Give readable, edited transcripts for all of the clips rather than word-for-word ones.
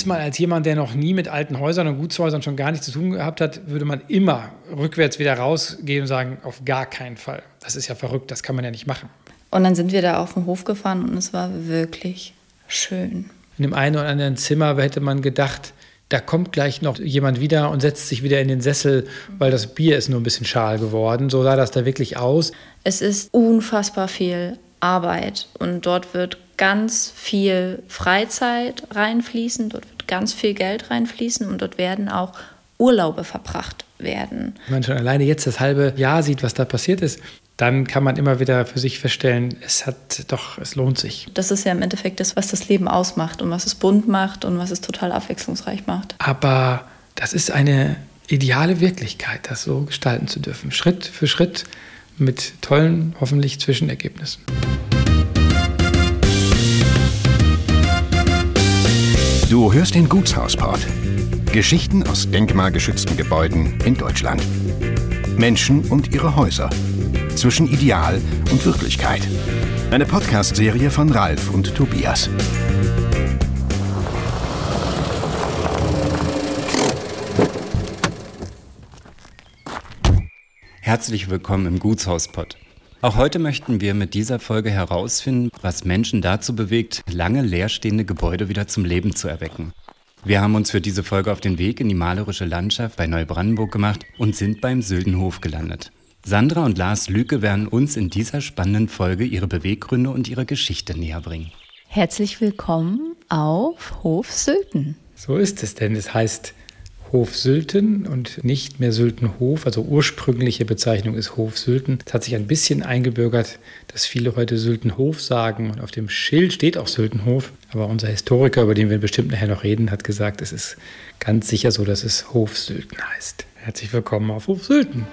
ist man als jemand, der noch nie mit alten Häusern und Gutshäusern schon gar nichts zu tun gehabt hat, würde man immer rückwärts wieder rausgehen und sagen, auf gar keinen Fall. Das ist ja verrückt, das kann man ja nicht machen. Und dann sind wir da auf den Hof gefahren und es war wirklich schön. In dem einen oder anderen Zimmer hätte man gedacht, da kommt gleich noch jemand wieder und setzt sich wieder in den Sessel, weil das Bier ist nur ein bisschen schal geworden. So sah das da wirklich aus. Es ist unfassbar viel Arbeit und dort wird ganz viel Freizeit reinfließen, dort wird ganz viel Geld reinfließen und dort werden auch Urlaube verbracht werden. Wenn man schon alleine jetzt das halbe Jahr sieht, was da passiert ist, dann kann man immer wieder für sich feststellen, es lohnt sich. Das ist ja im Endeffekt das, was das Leben ausmacht und was es bunt macht und was es total abwechslungsreich macht. Aber das ist eine ideale Wirklichkeit, das so gestalten zu dürfen. Schritt für Schritt mit tollen, hoffentlich Zwischenergebnissen. Du hörst den Gutshauspod. Geschichten aus denkmalgeschützten Gebäuden in Deutschland. Menschen und ihre Häuser. Zwischen Ideal und Wirklichkeit. Eine Podcast-Serie von Ralf und Tobias. Herzlich willkommen im Gutshauspod. Auch heute möchten wir mit dieser Folge herausfinden, was Menschen dazu bewegt, lange leerstehende Gebäude wieder zum Leben zu erwecken. Wir haben uns für diese Folge auf den Weg in die malerische Landschaft bei Neubrandenburg gemacht und sind beim Süldenhof gelandet. Sandra und Lars Lüke werden uns in dieser spannenden Folge ihre Beweggründe und ihre Geschichte näher bringen. Herzlich willkommen auf Hof Sülten. So ist es, denn es heißt Hof Sülten und nicht mehr Sültenhof. Also ursprüngliche Bezeichnung ist Hof Sülten. Es hat sich ein bisschen eingebürgert, dass viele heute Sültenhof sagen. Und auf dem Schild steht auch Sültenhof. Aber unser Historiker, über den wir bestimmt nachher noch reden, hat gesagt, es ist ganz sicher so, dass es Hof Sülten heißt. Herzlich willkommen auf Hof Sülten.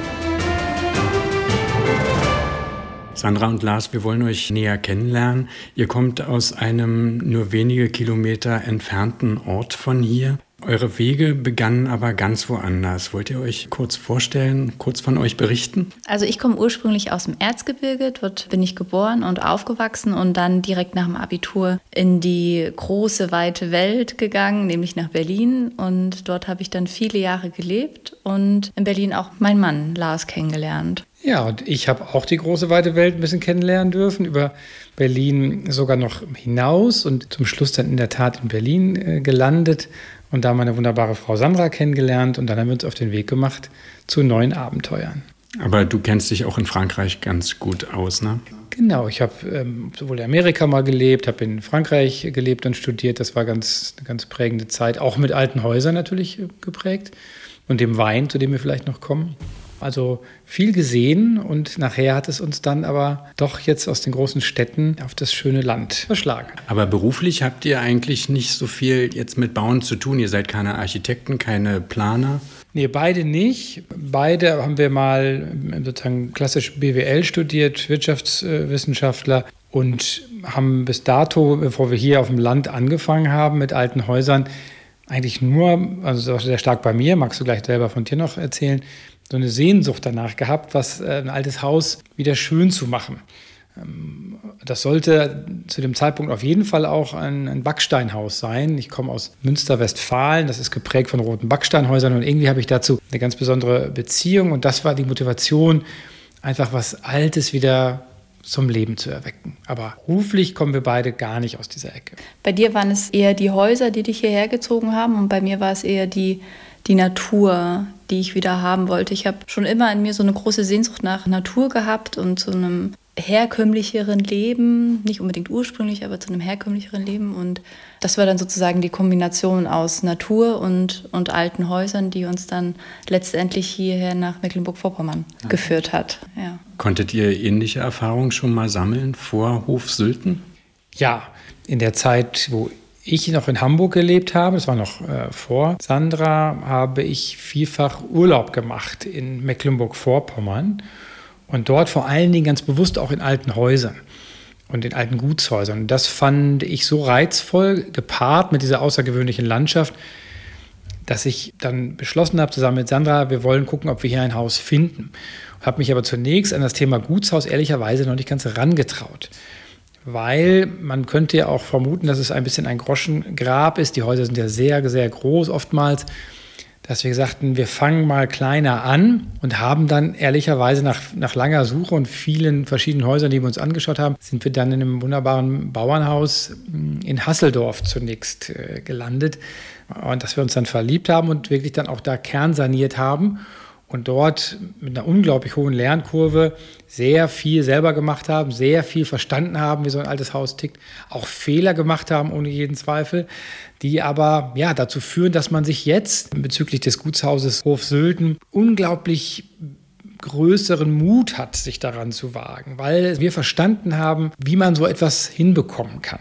Sandra und Lars, wir wollen euch näher kennenlernen. Ihr kommt aus einem nur wenige Kilometer entfernten Ort von hier. Eure Wege begannen aber ganz woanders. Wollt ihr euch kurz vorstellen, kurz von euch berichten? Also ich komme ursprünglich aus dem Erzgebirge. Dort bin ich geboren und aufgewachsen und dann direkt nach dem Abitur in die große, weite Welt gegangen, nämlich nach Berlin. Und dort habe ich dann viele Jahre gelebt und in Berlin auch meinen Mann Lars kennengelernt. Ja, und ich habe auch die große, weite Welt ein bisschen kennenlernen dürfen, über Berlin sogar noch hinaus und zum Schluss dann in der Tat in Berlin gelandet und da meine wunderbare Frau Sandra kennengelernt und dann haben wir uns auf den Weg gemacht zu neuen Abenteuern. Aber du kennst dich auch in Frankreich ganz gut aus, ne? Genau, ich habe sowohl in Amerika mal gelebt, habe in Frankreich gelebt und studiert. Das war eine ganz prägende Zeit, auch mit alten Häusern natürlich geprägt und dem Wein, zu dem wir vielleicht noch kommen. Also viel gesehen und nachher hat es uns dann aber doch jetzt aus den großen Städten auf das schöne Land verschlagen. Aber beruflich habt ihr eigentlich nicht so viel jetzt mit Bauen zu tun. Ihr seid keine Architekten, keine Planer. Nee, beide nicht. Beide haben wir mal sozusagen klassisch BWL studiert, Wirtschaftswissenschaftler und haben bis dato, bevor wir hier auf dem Land angefangen haben mit alten Häusern, eigentlich nur, also sehr stark bei mir, magst du gleich selber von dir noch erzählen, so eine Sehnsucht danach gehabt, ein altes Haus wieder schön zu machen. Das sollte zu dem Zeitpunkt auf jeden Fall auch ein Backsteinhaus sein. Ich komme aus Münster-Westfalen, das ist geprägt von roten Backsteinhäusern und irgendwie habe ich dazu eine ganz besondere Beziehung und das war die Motivation, einfach was Altes wieder zum Leben zu erwecken. Aber beruflich kommen wir beide gar nicht aus dieser Ecke. Bei dir waren es eher die Häuser, die dich hierher gezogen haben und bei mir war es eher die Natur, die ich wieder haben wollte. Ich habe schon immer in mir so eine große Sehnsucht nach Natur gehabt und zu einem herkömmlicheren Leben, nicht unbedingt ursprünglich, aber zu einem herkömmlicheren Leben. Und das war dann sozusagen die Kombination aus Natur und alten Häusern, die uns dann letztendlich hierher nach Mecklenburg-Vorpommern geführt hat. Ja. Konntet ihr ähnliche Erfahrungen schon mal sammeln vor Hof Sülten? Ja, in der Zeit, wo ich noch in Hamburg gelebt habe, das war noch vor Sandra, habe ich vielfach Urlaub gemacht in Mecklenburg-Vorpommern und dort vor allen Dingen ganz bewusst auch in alten Häusern und in alten Gutshäusern. Und das fand ich so reizvoll, gepaart mit dieser außergewöhnlichen Landschaft, dass ich dann beschlossen habe, zusammen mit Sandra, wir wollen gucken, ob wir hier ein Haus finden. Habe mich aber zunächst an das Thema Gutshaus ehrlicherweise noch nicht ganz herangetraut. weil man könnte ja auch vermuten, dass es ein bisschen ein Groschengrab ist. Die Häuser sind ja sehr, sehr groß oftmals, dass wir sagten, wir fangen mal kleiner an und haben dann ehrlicherweise nach langer Suche und vielen verschiedenen Häusern, die wir uns angeschaut haben, sind wir dann in einem wunderbaren Bauernhaus in Hasseldorf zunächst gelandet. Und dass wir uns dann verliebt haben und wirklich dann auch da kernsaniert haben und dort mit einer unglaublich hohen Lernkurve sehr viel selber gemacht haben, sehr viel verstanden haben, wie so ein altes Haus tickt, auch Fehler gemacht haben, ohne jeden Zweifel, die aber ja dazu führen, dass man sich jetzt bezüglich des Gutshauses Hofsülten unglaublich größeren Mut hat, sich daran zu wagen, weil wir verstanden haben, wie man so etwas hinbekommen kann.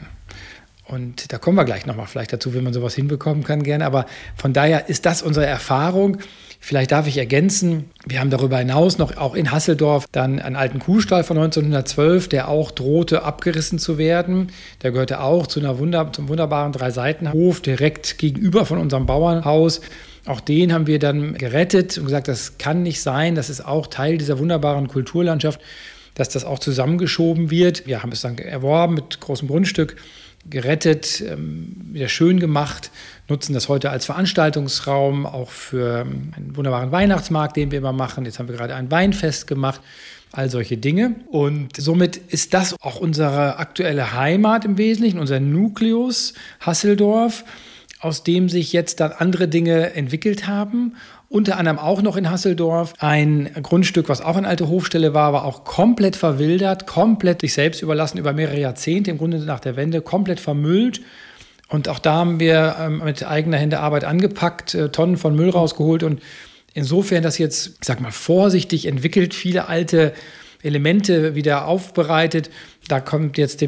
Und da kommen wir gleich nochmal vielleicht dazu, wie man sowas hinbekommen kann, gerne. Aber von daher ist das unsere Erfahrung. Vielleicht darf ich ergänzen, wir haben darüber hinaus noch auch in Hasseldorf dann einen alten Kuhstall von 1912, der auch drohte abgerissen zu werden. Der gehörte auch zum wunderbaren Drei-Seiten-Hof direkt gegenüber von unserem Bauernhaus. Auch den haben wir dann gerettet und gesagt, das kann nicht sein, das ist auch Teil dieser wunderbaren Kulturlandschaft, dass das auch zusammengeschoben wird. Wir haben es dann erworben mit großem Grundstück, gerettet, wieder schön gemacht, nutzen das heute als Veranstaltungsraum, auch für einen wunderbaren Weihnachtsmarkt, den wir immer machen. Jetzt haben wir gerade ein Weinfest gemacht, all solche Dinge. Und somit ist das auch unsere aktuelle Heimat im Wesentlichen, unser Nukleus Hasseldorf, aus dem sich jetzt dann andere Dinge entwickelt haben. Unter anderem auch noch in Hasseldorf ein Grundstück, was auch eine alte Hofstelle war auch komplett verwildert, komplett sich selbst überlassen über mehrere Jahrzehnte, im Grunde nach der Wende, komplett vermüllt. Und auch da haben wir mit eigener Hände Arbeit angepackt, Tonnen von Müll rausgeholt und insofern das jetzt, ich sag mal, vorsichtig entwickelt, viele alte Elemente wieder aufbereitet. Da kommen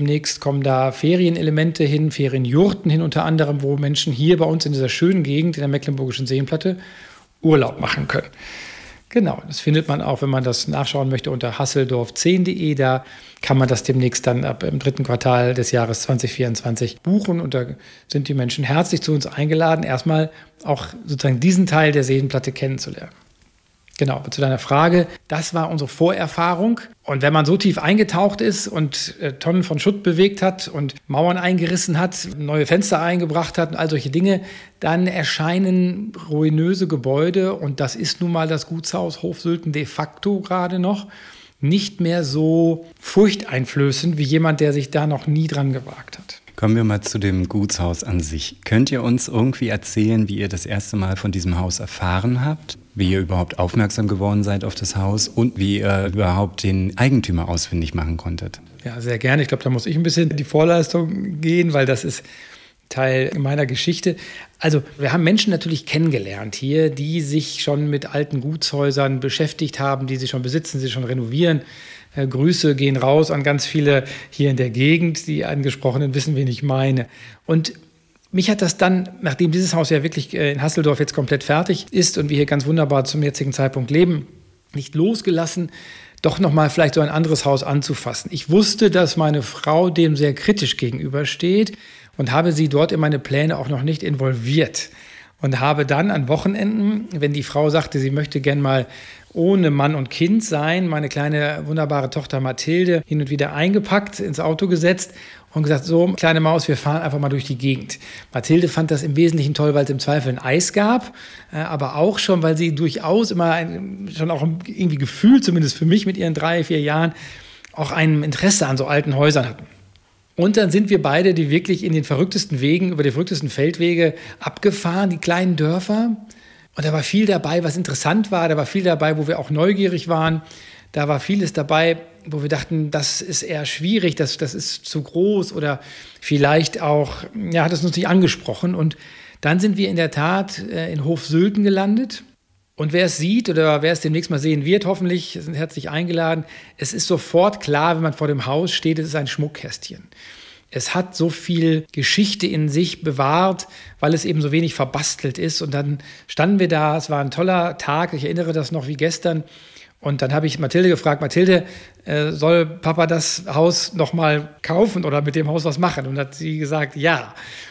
da Ferienelemente hin, Ferienjurten hin unter anderem, wo Menschen hier bei uns in dieser schönen Gegend in der Mecklenburgischen Seenplatte Urlaub machen können. Genau, das findet man auch, wenn man das nachschauen möchte, unter hasseldorf10.de. Da kann man das demnächst dann ab im 3. Quartal des Jahres 2024 buchen. Und da sind die Menschen herzlich zu uns eingeladen, erstmal auch sozusagen diesen Teil der Seenplatte kennenzulernen. Genau, zu deiner Frage, das war unsere Vorerfahrung. Und wenn man so tief eingetaucht ist und Tonnen von Schutt bewegt hat und Mauern eingerissen hat, neue Fenster eingebracht hat und all solche Dinge, dann erscheinen ruinöse Gebäude, und das ist nun mal das Gutshaus Hofsülten de facto gerade noch, nicht mehr so furchteinflößend wie jemand, der sich da noch nie dran gewagt hat. Kommen wir mal zu dem Gutshaus an sich. Könnt ihr uns irgendwie erzählen, wie ihr das erste Mal von diesem Haus erfahren habt? Wie ihr überhaupt aufmerksam geworden seid auf das Haus und wie ihr überhaupt den Eigentümer ausfindig machen konntet? Ja, sehr gerne. Ich glaube, da muss ich ein bisschen in die Vorleistung gehen, weil das ist Teil meiner Geschichte. Also wir haben Menschen natürlich kennengelernt hier, die sich schon mit alten Gutshäusern beschäftigt haben, die sie schon besitzen, sie schon renovieren. Grüße gehen raus an ganz viele hier in der Gegend. Die Angesprochenen wissen, wen ich meine. Und mich hat das dann, nachdem dieses Haus ja wirklich in Hasseldorf jetzt komplett fertig ist und wir hier ganz wunderbar zum jetzigen Zeitpunkt leben, nicht losgelassen, doch nochmal vielleicht so ein anderes Haus anzufassen. Ich wusste, dass meine Frau dem sehr kritisch gegenübersteht und habe sie dort in meine Pläne auch noch nicht involviert. Und habe dann an Wochenenden, wenn die Frau sagte, sie möchte gern mal ohne Mann und Kind sein, meine kleine wunderbare Tochter Mathilde hin und wieder eingepackt, ins Auto gesetzt und gesagt, so, kleine Maus, wir fahren einfach mal durch die Gegend. Mathilde fand das im Wesentlichen toll, weil es im Zweifel ein Eis gab, aber auch schon, weil sie durchaus immer schon auch irgendwie gefühlt, zumindest für mich mit ihren 3, 4 Jahren, auch ein Interesse an so alten Häusern hatten. Und dann sind wir beide, die wirklich in den verrücktesten Wegen, über die verrücktesten Feldwege abgefahren, die kleinen Dörfer. Und da war viel dabei, was interessant war. Da war viel dabei, wo wir auch neugierig waren. Da war vieles dabei, wo wir dachten, das ist eher schwierig, das ist zu groß oder vielleicht auch, ja, hat es uns nicht angesprochen. Und dann sind wir in der Tat in Hofsülten gelandet. Und wer es sieht oder wer es demnächst mal sehen wird, hoffentlich sind herzlich eingeladen. Es ist sofort klar, wenn man vor dem Haus steht, es ist ein Schmuckkästchen. Es hat so viel Geschichte in sich bewahrt, weil es eben so wenig verbastelt ist. Und dann standen wir da, es war ein toller Tag, ich erinnere das noch wie gestern. Und dann habe ich Mathilde gefragt, Mathilde, soll Papa das Haus nochmal kaufen oder mit dem Haus was machen? Und hat sie gesagt, ja.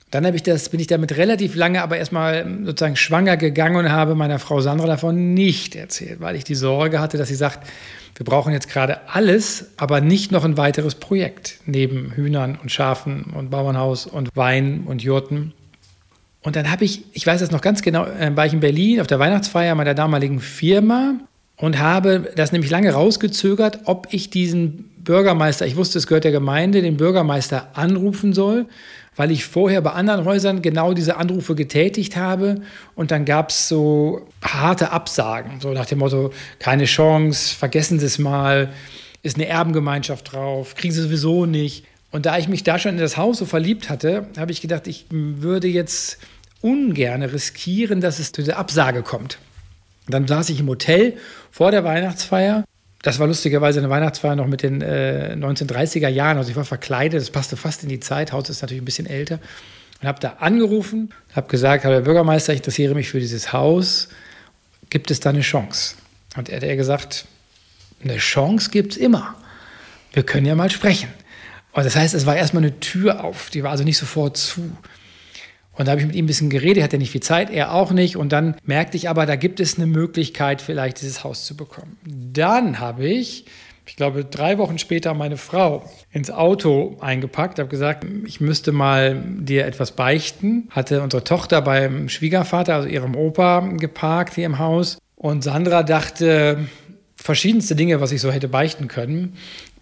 Dann bin ich damit relativ lange aber erstmal sozusagen schwanger gegangen und habe meiner Frau Sandra davon nicht erzählt, weil ich die Sorge hatte, dass sie sagt, wir brauchen jetzt gerade alles, aber nicht noch ein weiteres Projekt neben Hühnern und Schafen und Bauernhaus und Wein und Jurten. Und dann ich weiß das noch ganz genau, war ich in Berlin auf der Weihnachtsfeier meiner damaligen Firma und habe das nämlich lange rausgezögert, ob ich diesen Bürgermeister, ich wusste, es gehört der Gemeinde, den Bürgermeister anrufen soll, weil ich vorher bei anderen Häusern genau diese Anrufe getätigt habe und dann gab es so harte Absagen, so nach dem Motto, keine Chance, vergessen Sie es mal, ist eine Erbengemeinschaft drauf, kriegen Sie sowieso nicht. Und da ich mich da schon in das Haus so verliebt hatte, habe ich gedacht, ich würde jetzt ungern riskieren, dass es zu dieser Absage kommt. Dann saß ich im Hotel vor der Weihnachtsfeier. Das war lustigerweise eine Weihnachtsfeier noch mit den 1930er Jahren. Also ich war verkleidet, das passte fast in die Zeit. Haus ist natürlich ein bisschen älter. Und habe da angerufen, habe gesagt, Herr Bürgermeister, ich interessiere mich für dieses Haus. Gibt es da eine Chance? Und er hat gesagt, eine Chance gibt es immer. Wir können ja mal sprechen. Und das heißt, es war erstmal eine Tür auf. Die war also nicht sofort zu. Und da habe ich mit ihm ein bisschen geredet, er hatte nicht viel Zeit, er auch nicht. Und dann merkte ich aber, da gibt es eine Möglichkeit, vielleicht dieses Haus zu bekommen. Dann habe ich glaube, 3 Wochen später meine Frau ins Auto eingepackt, habe gesagt, ich müsste mal dir etwas beichten. Hatte unsere Tochter beim Schwiegervater, also ihrem Opa, geparkt hier im Haus. Und Sandra dachte verschiedenste Dinge, was ich so hätte beichten können.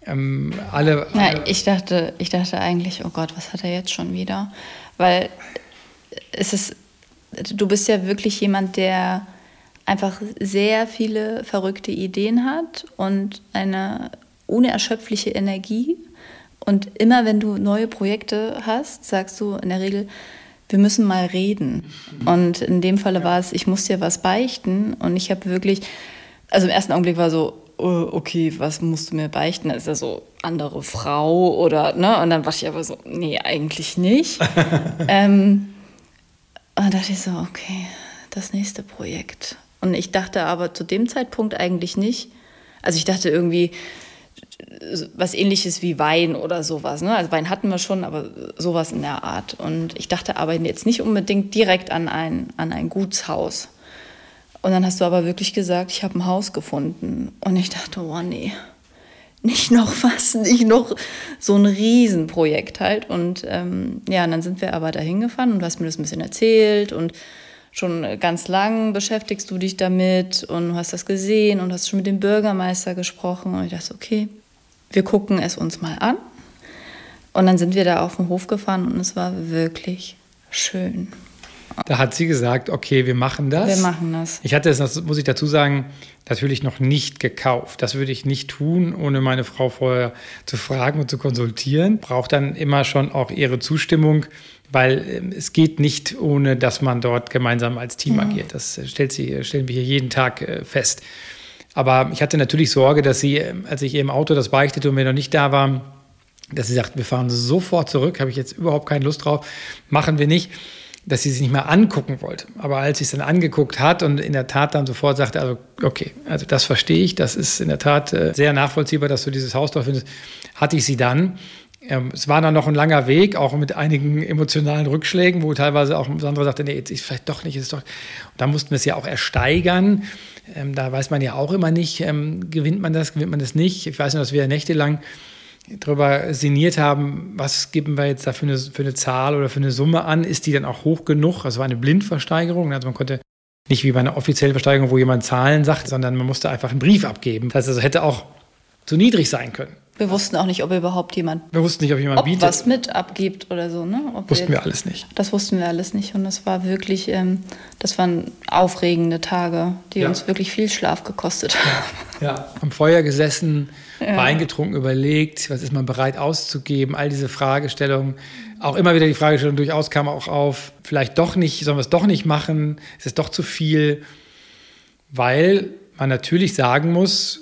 Ich dachte eigentlich, oh Gott, was hat er jetzt schon wieder? Weil du bist ja wirklich jemand, der einfach sehr viele verrückte Ideen hat und eine unerschöpfliche Energie. Und immer wenn du neue Projekte hast, sagst du in der Regel, wir müssen mal reden. Und in dem Falle war es, ich muss dir was beichten. Und ich habe wirklich, also im ersten Augenblick war so, okay, was musst du mir beichten? Ist das so andere Frau oder, ne? Und dann war ich aber so, nee, eigentlich nicht. Und dann dachte ich so, okay, das nächste Projekt. Und ich dachte aber zu dem Zeitpunkt eigentlich nicht, also ich dachte irgendwie was Ähnliches wie Wein oder sowas, ne? Also Wein hatten wir schon, aber sowas in der Art. Und ich dachte aber jetzt nicht unbedingt direkt an ein Gutshaus. Und dann hast du aber wirklich gesagt, ich habe ein Haus gefunden. Und ich dachte, oh nee, nicht noch so ein Riesenprojekt halt. Und und dann sind wir aber dahin gefahren und du hast mir das ein bisschen erzählt und schon ganz lang beschäftigst du dich damit und du hast das gesehen und hast schon mit dem Bürgermeister gesprochen. Und ich dachte, okay, wir gucken es uns mal an. Und dann sind wir da auf den Hof gefahren und es war wirklich schön. Da hat sie gesagt, okay, wir machen das. Wir machen das. Ich hatte es, das muss ich dazu sagen, natürlich noch nicht gekauft. Das würde ich nicht tun, ohne meine Frau vorher zu fragen und zu konsultieren. Braucht dann immer schon auch ihre Zustimmung, weil es geht nicht, ohne dass man dort gemeinsam als Team agiert. Das stellen wir hier jeden Tag fest. Aber ich hatte natürlich Sorge, dass sie, als ich ihr im Auto das beichtete und wir noch nicht da waren, dass sie sagt, wir fahren sofort zurück, habe ich jetzt überhaupt keine Lust drauf, machen wir nicht, dass sie sich nicht mehr angucken wollte. Aber als sie es dann angeguckt hat und in der Tat dann sofort sagte, also okay, also das verstehe ich, das ist in der Tat sehr nachvollziehbar, dass du dieses Haus dort findest, hatte ich sie dann. Es war dann noch ein langer Weg, auch mit einigen emotionalen Rückschlägen, wo teilweise auch Sandra sagte, nee, jetzt ist vielleicht doch nicht, ist doch. Und da mussten wir es ja auch ersteigern. Da weiß man ja auch immer nicht, gewinnt man das nicht. Ich weiß nur, dass wir nächtelang darüber sinniert haben, was geben wir jetzt da für eine Zahl oder für eine Summe an, ist die dann auch hoch genug? Also war eine Blindversteigerung, also man konnte nicht wie bei einer offiziellen Versteigerung, wo jemand Zahlen sagt, sondern man musste einfach einen Brief abgeben. Das heißt, also hätte auch zu niedrig sein können. Wir wussten auch nicht, ob überhaupt jemand bietet. Was mit abgibt oder so. Ne? Wussten wir alles nicht. Das wussten wir alles nicht und das war wirklich, das waren aufregende Tage, die uns wirklich viel Schlaf gekostet haben. Ja, am Feuer gesessen, Wein getrunken, überlegt, was ist man bereit auszugeben, all diese Fragestellungen. Auch immer wieder die Fragestellung durchaus kam auch auf, vielleicht doch nicht, sollen wir es doch nicht machen, ist es doch zu viel, weil man natürlich sagen muss,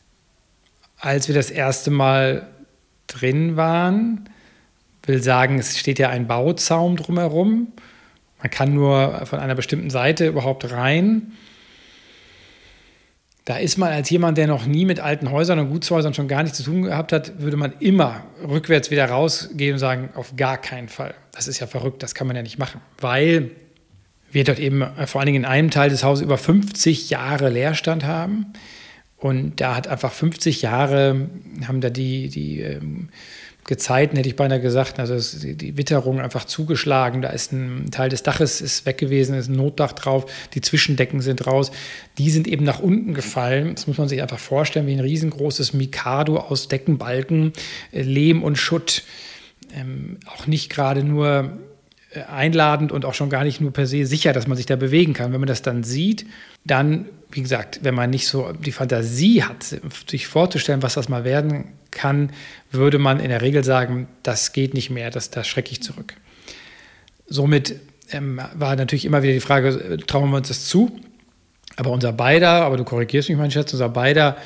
als wir das erste Mal drin waren, will sagen, es steht ja ein Bauzaun drumherum. Man kann nur von einer bestimmten Seite überhaupt rein. Da ist man als jemand, der noch nie mit alten Häusern und Gutshäusern schon gar nichts zu tun gehabt hat, würde man immer rückwärts wieder rausgehen und sagen, auf gar keinen Fall. Das ist ja verrückt, das kann man ja nicht machen. Weil wir dort eben vor allen Dingen in einem Teil des Hauses über 50 Jahre Leerstand haben. Und da hat einfach 50 Jahre, haben da die Gezeiten, hätte ich beinahe gesagt, also die Witterung einfach zugeschlagen. Da ist ein Teil des Daches ist weg gewesen, ist ein Notdach drauf, die Zwischendecken sind raus. Die sind eben nach unten gefallen. Das muss man sich einfach vorstellen, wie ein riesengroßes Mikado aus Deckenbalken, Lehm und Schutt. Auch nicht gerade nur einladend und auch schon gar nicht nur per se sicher, dass man sich da bewegen kann. Wenn man das dann sieht, dann, wie gesagt, wenn man nicht so die Fantasie hat, sich vorzustellen, was das mal werden kann, würde man in der Regel sagen, das geht nicht mehr, das schrecke ich zurück. Somit war natürlich immer wieder die Frage, trauen wir uns das zu? Aber unser beider, aber du korrigierst mich, mein Schatz, unser beider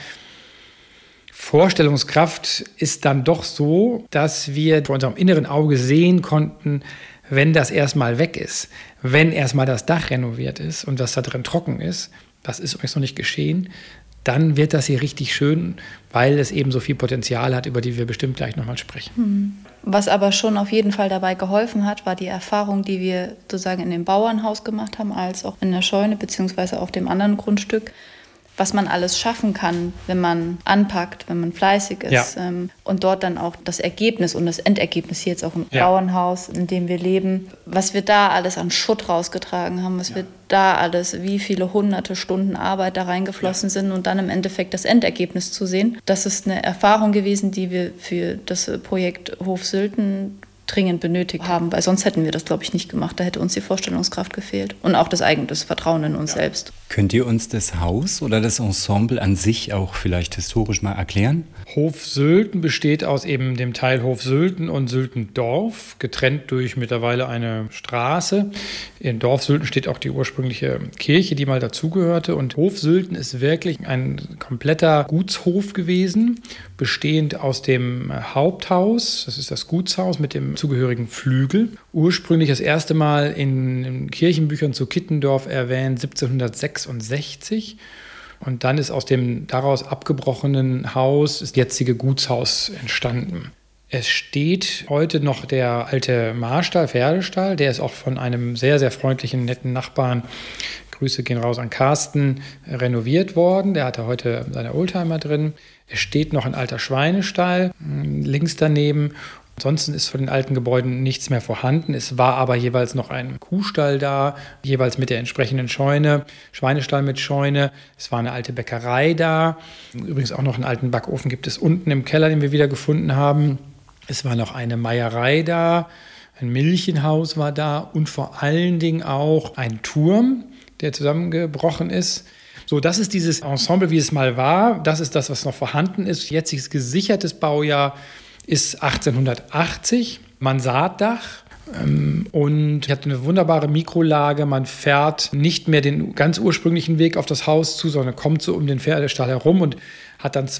Vorstellungskraft ist dann doch so, dass wir vor unserem inneren Auge sehen konnten, wenn das erstmal weg ist, wenn erstmal das Dach renoviert ist und das da drin trocken ist, das ist übrigens noch nicht geschehen, dann wird das hier richtig schön, weil es eben so viel Potenzial hat, über die wir bestimmt gleich nochmal sprechen. Was aber schon auf jeden Fall dabei geholfen hat, war die Erfahrung, die wir sozusagen in dem Bauernhaus gemacht haben, als auch in der Scheune beziehungsweise auf dem anderen Grundstück, was man alles schaffen kann, wenn man anpackt, wenn man fleißig ist. Ja. Und dort dann auch das Ergebnis und das Endergebnis hier jetzt auch im Bauernhaus, in dem wir leben, was wir da alles an Schutt rausgetragen haben, was wir da alles, wie viele hunderte Stunden Arbeit da reingeflossen sind und dann im Endeffekt das Endergebnis zu sehen. Das ist eine Erfahrung gewesen, die wir für das Projekt Hof Sülten dringend benötigt haben, weil sonst hätten wir das, glaube ich, nicht gemacht. Da hätte uns die Vorstellungskraft gefehlt und auch das eigene Vertrauen in uns selbst. Könnt ihr uns das Haus oder das Ensemble an sich auch vielleicht historisch mal erklären? Hof Sülten besteht aus eben dem Teil Hof Sülten und Sültendorf, getrennt durch mittlerweile eine Straße. In Dorf Sülten steht auch die ursprüngliche Kirche, die mal dazugehörte. Und Hof Sülten ist wirklich ein kompletter Gutshof gewesen, bestehend aus dem Haupthaus, das ist das Gutshaus mit dem zugehörigen Flügel. Ursprünglich das erste Mal in Kirchenbüchern zu Kittendorf erwähnt, 1766. Und dann ist aus dem daraus abgebrochenen Haus das jetzige Gutshaus entstanden. Es steht heute noch der alte Marstall, Pferdestall, der ist auch von einem sehr, sehr freundlichen, netten Nachbarn, Grüße gehen raus an Carsten, renoviert worden. Der hatte heute seine Oldtimer drin. Es steht noch ein alter Schweinestall links daneben. Ansonsten ist von den alten Gebäuden nichts mehr vorhanden. Es war aber jeweils noch ein Kuhstall da, jeweils mit der entsprechenden Scheune, Schweinestall mit Scheune. Es war eine alte Bäckerei da. Übrigens auch noch einen alten Backofen gibt es unten im Keller, den wir wieder gefunden haben. Es war noch eine Meierei da, ein Milchenhaus war da und vor allen Dingen auch ein Turm, der zusammengebrochen ist. So, das ist dieses Ensemble, wie es mal war. Das ist das, was noch vorhanden ist. Jetziges gesichertes Baujahr ist 1880, Mansarddach und ich hatte eine wunderbare Mikrolage. Man fährt nicht mehr den ganz ursprünglichen Weg auf das Haus zu, sondern kommt so um den Pferdestall herum und hat dann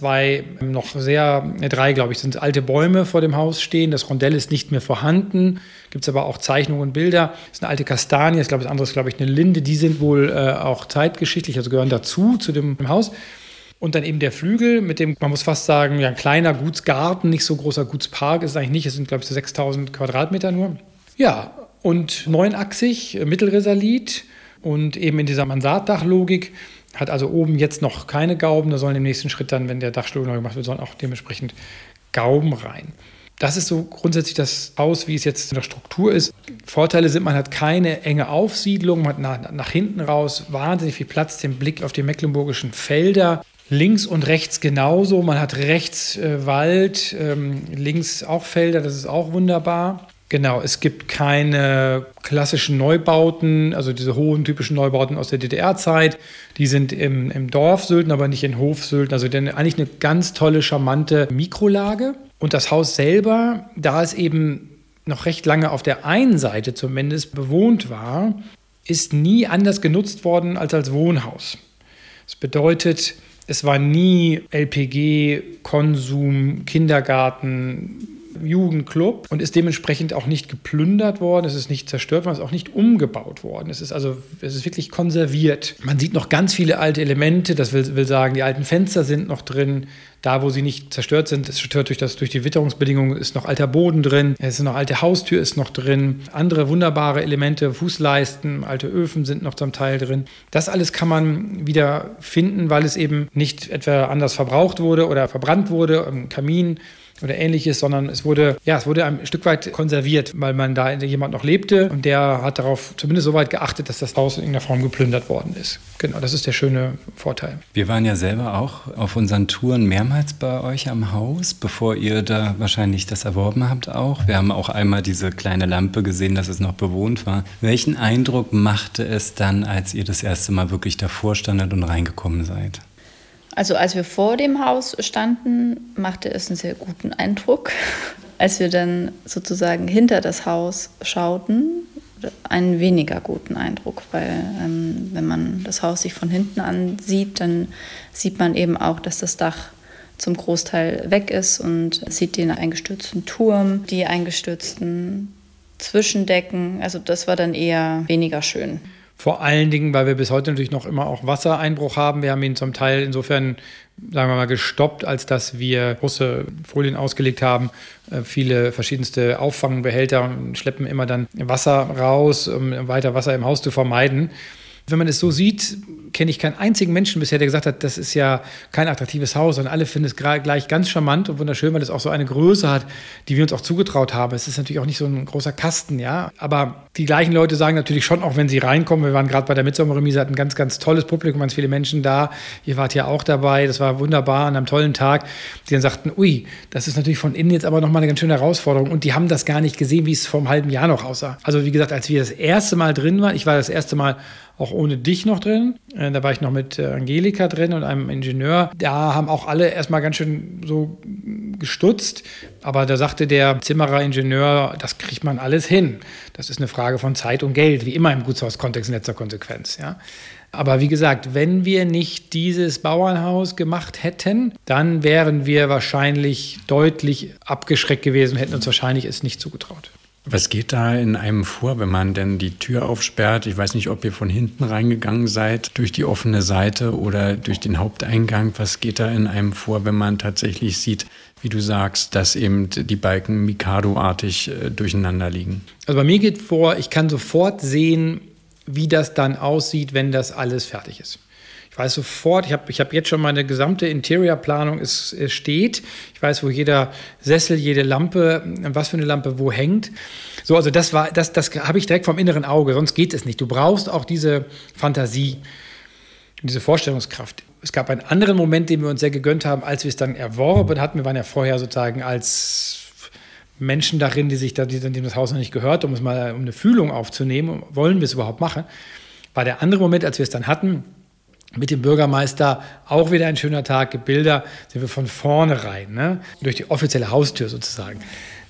drei, glaube ich, sind alte Bäume vor dem Haus stehen. Das Rondell ist nicht mehr vorhanden. Gibt es aber auch Zeichnungen und Bilder. Das ist eine alte Kastanie, das andere ist, glaube ich, eine Linde. Die sind wohl auch zeitgeschichtlich, also gehören dazu, zu dem Haus. Und dann eben der Flügel mit dem, man muss fast sagen, ja, ein kleiner Gutsgarten, nicht so großer Gutspark ist es eigentlich nicht. Es sind, glaube ich, so 6.000 Quadratmeter nur. Ja, und neunachsig, Mittelrisalit und eben in dieser Mansarddachlogik. Hat also oben jetzt noch keine Gauben. Da sollen im nächsten Schritt dann, wenn der Dachstuhl neu gemacht wird, sollen auch dementsprechend Gauben rein. Das ist so grundsätzlich das Haus, wie es jetzt in der Struktur ist. Vorteile sind, man hat keine enge Aufsiedlung, man hat nach hinten raus wahnsinnig viel Platz, den Blick auf die mecklenburgischen Felder. Links und rechts genauso. Man hat rechts Wald, links auch Felder, das ist auch wunderbar. Genau, es gibt keine klassischen Neubauten, also diese hohen typischen Neubauten aus der DDR-Zeit. Die sind im Dorf Sülten, aber nicht in Hof Sülten. Also eigentlich eine ganz tolle, charmante Mikrolage. Und das Haus selber, da es eben noch recht lange auf der einen Seite zumindest bewohnt war, ist nie anders genutzt worden als Wohnhaus. Das bedeutet, es war nie LPG, Konsum, Kindergarten, Jugendclub und ist dementsprechend auch nicht geplündert worden, es ist nicht zerstört worden, es ist auch nicht umgebaut worden. Es ist wirklich konserviert. Man sieht noch ganz viele alte Elemente, das will sagen, die alten Fenster sind noch drin. Da, wo sie nicht zerstört sind, ist zerstört durch die Witterungsbedingungen, ist noch alter Boden drin, es ist noch alte Haustür ist noch drin, andere wunderbare Elemente, Fußleisten, alte Öfen sind noch zum Teil drin. Das alles kann man wieder finden, weil es eben nicht etwa anders verbraucht wurde oder verbrannt wurde im Kamin oder Ähnliches, sondern es wurde ein Stück weit konserviert, weil man da jemand noch lebte und der hat darauf zumindest so weit geachtet, dass das Haus in irgendeiner Form geplündert worden ist. Genau, das ist der schöne Vorteil. Wir waren ja selber auch auf unseren Touren mehrmals bei euch am Haus, bevor ihr da wahrscheinlich das erworben habt auch. Wir haben auch einmal diese kleine Lampe gesehen, dass es noch bewohnt war. Welchen Eindruck machte es dann, als ihr das erste Mal wirklich davor standet und reingekommen seid? Also als wir vor dem Haus standen, machte es einen sehr guten Eindruck. Als wir dann sozusagen hinter das Haus schauten, einen weniger guten Eindruck, weil wenn man das Haus sich von hinten ansieht, dann sieht man eben auch, dass das Dach zum Großteil weg ist und sieht den eingestürzten Turm, die eingestürzten Zwischendecken. Also das war dann eher weniger schön. Vor allen Dingen, weil wir bis heute natürlich noch immer auch Wassereinbruch haben. Wir haben ihn zum Teil insofern, sagen wir mal, gestoppt, als dass wir große Folien ausgelegt haben, viele verschiedenste Auffangbehälter und schleppen immer dann Wasser raus, um weiter Wasser im Haus zu vermeiden. Wenn man es so sieht, kenne ich keinen einzigen Menschen bisher, der gesagt hat, das ist ja kein attraktives Haus. Und alle finden es gleich ganz charmant und wunderschön, weil es auch so eine Größe hat, die wir uns auch zugetraut haben. Es ist natürlich auch nicht so ein großer Kasten, ja. Aber die gleichen Leute sagen natürlich schon, auch wenn sie reinkommen, wir waren gerade bei der Mitsommerremise, hatten ein ganz, ganz tolles Publikum, ganz viele Menschen da. Ihr wart ja auch dabei, das war wunderbar an einem tollen Tag. Die dann sagten, ui, das ist natürlich von innen jetzt aber nochmal eine ganz schöne Herausforderung. Und die haben das gar nicht gesehen, wie es vor einem halben Jahr noch aussah. Also wie gesagt, als wir das erste Mal drin waren, ich war das erste Mal auch ohne dich noch drin. Da war ich noch mit Angelika drin und einem Ingenieur. Da haben auch alle erstmal ganz schön so gestutzt. Aber da sagte der Zimmerer Ingenieur, das kriegt man alles hin. Das ist eine Frage von Zeit und Geld, wie immer im Gutshauskontext in letzter Konsequenz. Ja. Aber wie gesagt, wenn wir nicht dieses Bauernhaus gemacht hätten, dann wären wir wahrscheinlich deutlich abgeschreckt gewesen und hätten uns wahrscheinlich es nicht zugetraut. Was geht da in einem vor, wenn man denn die Tür aufsperrt? Ich weiß nicht, ob ihr von hinten reingegangen seid, durch die offene Seite oder durch den Haupteingang. Was geht da in einem vor, wenn man tatsächlich sieht, wie du sagst, dass eben die Balken Mikado-artig durcheinander liegen? Also bei mir geht vor, ich kann sofort sehen, wie das dann aussieht, wenn das alles fertig ist. Ich weiß sofort, ich hab jetzt schon meine gesamte Interiorplanung steht. Ich weiß, wo jeder Sessel, jede Lampe, was für eine Lampe wo hängt. So, also das habe ich direkt vom inneren Auge, sonst geht es nicht. Du brauchst auch diese Fantasie, diese Vorstellungskraft. Es gab einen anderen Moment, den wir uns sehr gegönnt haben, als wir es dann erworben hatten. Wir waren ja vorher sozusagen als Menschen darin, dem das Haus noch nicht gehört, um eine Fühlung aufzunehmen, wollen wir es überhaupt machen. War der andere Moment, als wir es dann hatten, mit dem Bürgermeister, auch wieder ein schöner Tag, Bilder, sind wir von vorne rein, ne? Durch die offizielle Haustür sozusagen.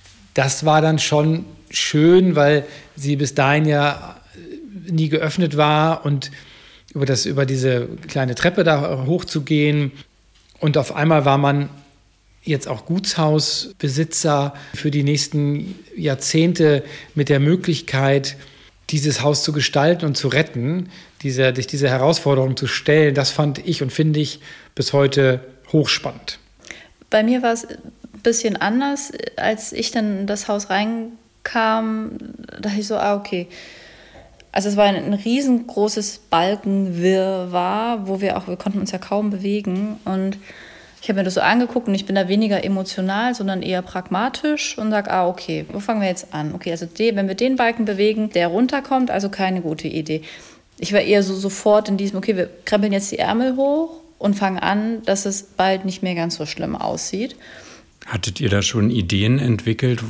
Das war dann schon schön, weil sie bis dahin ja nie geöffnet war und über diese kleine Treppe da hochzugehen. Und auf einmal war man jetzt auch Gutshausbesitzer für die nächsten Jahrzehnte mit der Möglichkeit, dieses Haus zu gestalten und zu retten, sich diese Herausforderung zu stellen, das fand ich und finde ich bis heute hochspannend. Bei mir war es ein bisschen anders. Als ich dann in das Haus reinkam, dachte ich so, okay. Also es war ein riesengroßes Balkenwirrwarr, wir konnten uns ja kaum bewegen. Und ich habe mir das so angeguckt und ich bin da weniger emotional, sondern eher pragmatisch und sage, okay, wo fangen wir jetzt an? Okay, also wenn wir den Balken bewegen, der runterkommt, also keine gute Idee. Ich war eher so sofort in diesem, okay, wir krempeln jetzt die Ärmel hoch und fangen an, dass es bald nicht mehr ganz so schlimm aussieht. Hattet ihr da schon Ideen entwickelt,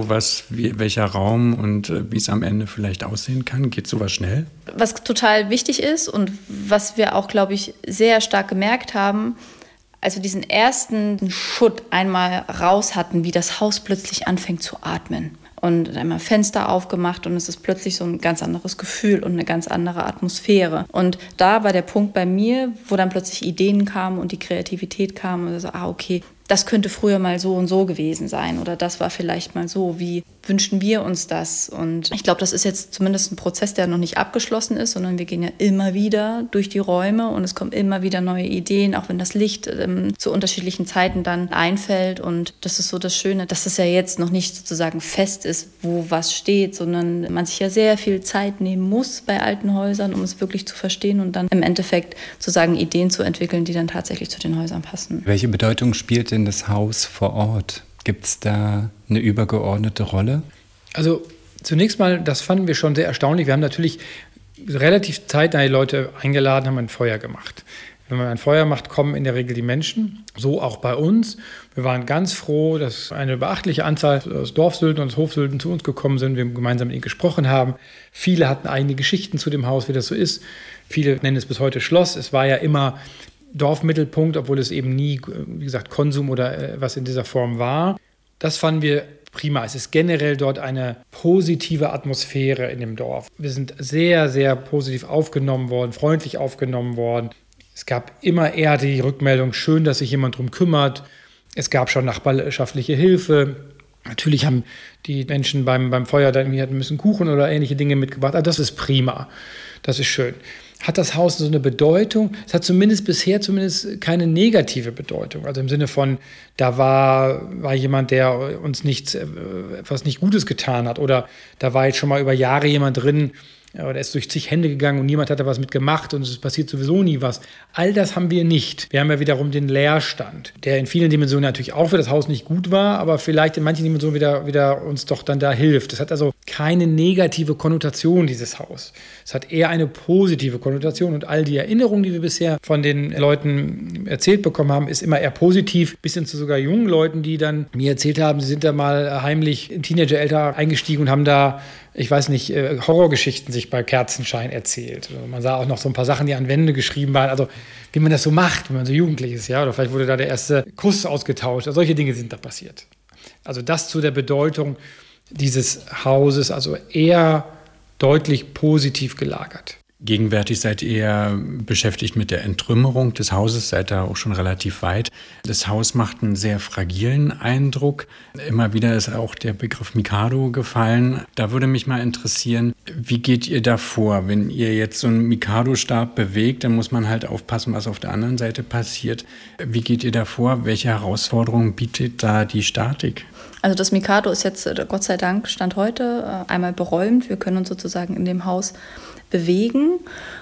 welcher Raum und wie es am Ende vielleicht aussehen kann? Geht sowas schnell? Was total wichtig ist und was wir auch, glaube ich, sehr stark gemerkt haben, als wir diesen ersten Schutt einmal raus hatten, wie das Haus plötzlich anfängt zu atmen. Und einmal Fenster aufgemacht und es ist plötzlich so ein ganz anderes Gefühl und eine ganz andere Atmosphäre. Und da war der Punkt bei mir, wo dann plötzlich Ideen kamen und die Kreativität kam und so, okay, das könnte früher mal so und so gewesen sein oder das war vielleicht mal so, wie wünschen wir uns das? Und ich glaube, das ist jetzt zumindest ein Prozess, der noch nicht abgeschlossen ist, sondern wir gehen ja immer wieder durch die Räume und es kommen immer wieder neue Ideen, auch wenn das Licht zu unterschiedlichen Zeiten dann einfällt. Und das ist so das Schöne, dass es ja jetzt noch nicht sozusagen fest ist, wo was steht, sondern man sich ja sehr viel Zeit nehmen muss bei alten Häusern, um es wirklich zu verstehen und dann im Endeffekt sozusagen Ideen zu entwickeln, die dann tatsächlich zu den Häusern passen. Welche Bedeutung spielt denn das Haus vor Ort? Gibt es da eine übergeordnete Rolle? Also zunächst mal, das fanden wir schon sehr erstaunlich. Wir haben natürlich relativ zeitnah die Leute eingeladen, haben ein Feuer gemacht. Wenn man ein Feuer macht, kommen in der Regel die Menschen, so auch bei uns. Wir waren ganz froh, dass eine beachtliche Anzahl aus Dorfsylten und Hofsylten zu uns gekommen sind, wir gemeinsam mit ihnen gesprochen haben. Viele hatten eigene Geschichten zu dem Haus, wie das so ist. Viele nennen es bis heute Schloss. Es war ja immer Dorfmittelpunkt, obwohl es eben nie, wie gesagt, Konsum oder was in dieser Form war. Das fanden wir prima. Es ist generell dort eine positive Atmosphäre in dem Dorf. Wir sind sehr, sehr positiv aufgenommen worden, freundlich aufgenommen worden. Es gab immer eher die Rückmeldung, schön, dass sich jemand drum kümmert. Es gab schon nachbarschaftliche Hilfe. Natürlich haben die Menschen beim Feuer dann irgendwie ein bisschen Kuchen oder ähnliche Dinge mitgebracht. Also das ist prima. Das ist schön. Hat das Haus so eine Bedeutung? Es hat bisher keine negative Bedeutung. Also im Sinne von, da war jemand, der uns etwas nicht Gutes getan hat. Oder da war jetzt schon mal über Jahre jemand drin, oder ist durch zig Hände gegangen und niemand hat da was mit gemacht und es passiert sowieso nie was. All das haben wir nicht. Wir haben ja wiederum den Leerstand, der in vielen Dimensionen natürlich auch für das Haus nicht gut war, aber vielleicht in manchen Dimensionen wieder uns doch dann da hilft. Das hat also keine negative Konnotation, dieses Haus. Es hat eher eine positive Konnotation und all die Erinnerungen, die wir bisher von den Leuten erzählt bekommen haben, ist immer eher positiv, bis hin zu sogar jungen Leuten, die dann mir erzählt haben, sie sind da mal heimlich im Teenageralter eingestiegen und haben da, ich weiß nicht, Horrorgeschichten sich bei Kerzenschein erzählt. Also man sah auch noch so ein paar Sachen, die an Wände geschrieben waren. Also wie man das so macht, wenn man so jugendlich ist, ja, oder vielleicht wurde da der erste Kuss ausgetauscht. Also solche Dinge sind da passiert. Also das zu der Bedeutung dieses Hauses, also eher deutlich positiv gelagert. Gegenwärtig seid ihr beschäftigt mit der Entrümmerung des Hauses, seid da auch schon relativ weit. Das Haus macht einen sehr fragilen Eindruck. Immer wieder ist auch der Begriff Mikado gefallen. Da würde mich mal interessieren, wie geht ihr da vor? Wenn ihr jetzt so einen Mikado-Stab bewegt, dann muss man halt aufpassen, was auf der anderen Seite passiert. Wie geht ihr da vor? Welche Herausforderungen bietet da die Statik? Also das Mikado ist jetzt, Gott sei Dank, Stand heute einmal beräumt. Wir können uns sozusagen in dem Haus bewegen.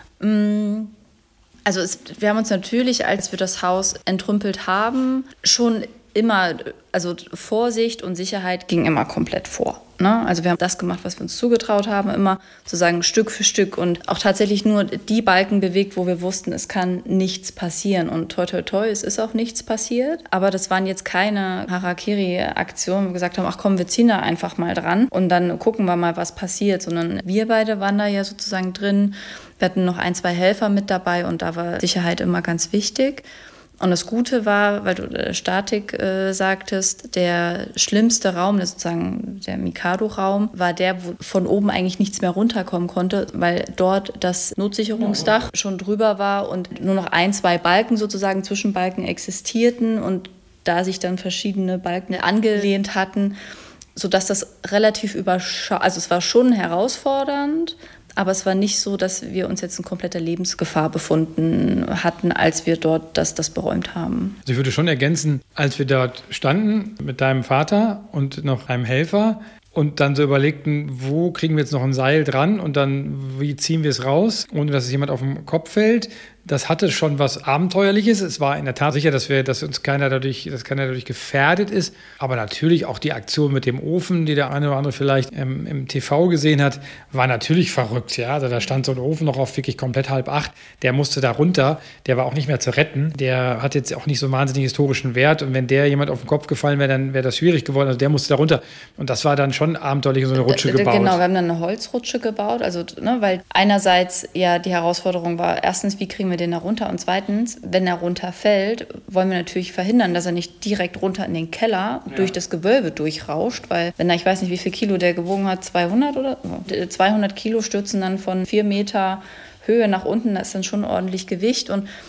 Also wir haben uns natürlich, als wir das Haus entrümpelt haben, schon immer, also Vorsicht und Sicherheit ging immer komplett vor. Ne? Also wir haben das gemacht, was wir uns zugetraut haben, immer sozusagen Stück für Stück und auch tatsächlich nur die Balken bewegt, wo wir wussten, es kann nichts passieren. Und toi, toi, toi, es ist auch nichts passiert. Aber das waren jetzt keine Harakiri-Aktionen, wo wir gesagt haben, ach komm, wir ziehen da einfach mal dran und dann gucken wir mal, was passiert. Sondern wir beide waren da ja sozusagen drin. Wir hatten noch 1, 2 Helfer mit dabei und da war Sicherheit immer ganz wichtig. Und das Gute war, weil du Statik sagtest, der schlimmste Raum, sozusagen der Mikado-Raum, war der, wo von oben eigentlich nichts mehr runterkommen konnte, weil dort das Notsicherungsdach schon drüber war und nur noch 1, 2 Balken sozusagen, Zwischenbalken existierten und da sich dann verschiedene Balken angelehnt hatten, sodass das relativ also es war schon herausfordernd, aber es war nicht so, dass wir uns jetzt in kompletter Lebensgefahr befunden hatten, als wir dort das beräumt haben. Also ich würde schon ergänzen, als wir dort standen mit deinem Vater und noch einem Helfer und dann so überlegten, wo kriegen wir jetzt noch ein Seil dran und dann wie ziehen wir es raus, ohne dass es jemand auf den Kopf fällt. Das hatte schon was Abenteuerliches. Es war in der Tat sicher, dass keiner dadurch gefährdet ist. Aber natürlich auch die Aktion mit dem Ofen, die der eine oder andere vielleicht im TV gesehen hat, war natürlich verrückt. Ja? Also da stand so ein Ofen noch auf wirklich komplett 7:30. Der musste da runter. Der war auch nicht mehr zu retten. Der hat jetzt auch nicht so wahnsinnig historischen Wert. Und wenn der jemand auf den Kopf gefallen wäre, dann wäre das schwierig geworden. Also der musste da runter. Und das war dann schon abenteuerlich, so eine Rutsche gebaut. Genau, wir haben dann eine Holzrutsche gebaut. Also, weil einerseits ja die Herausforderung war, erstens, wie kriegen wir den da runter? Und zweitens, wenn er runterfällt, wollen wir natürlich verhindern, dass er nicht direkt runter in den Keller durch das Gewölbe durchrauscht, weil wenn er, ich weiß nicht, wie viel Kilo der gewogen hat, 200 oder 200 Kilo stürzen dann von 4 Meter Höhe nach unten, das ist dann schon ordentlich Gewicht und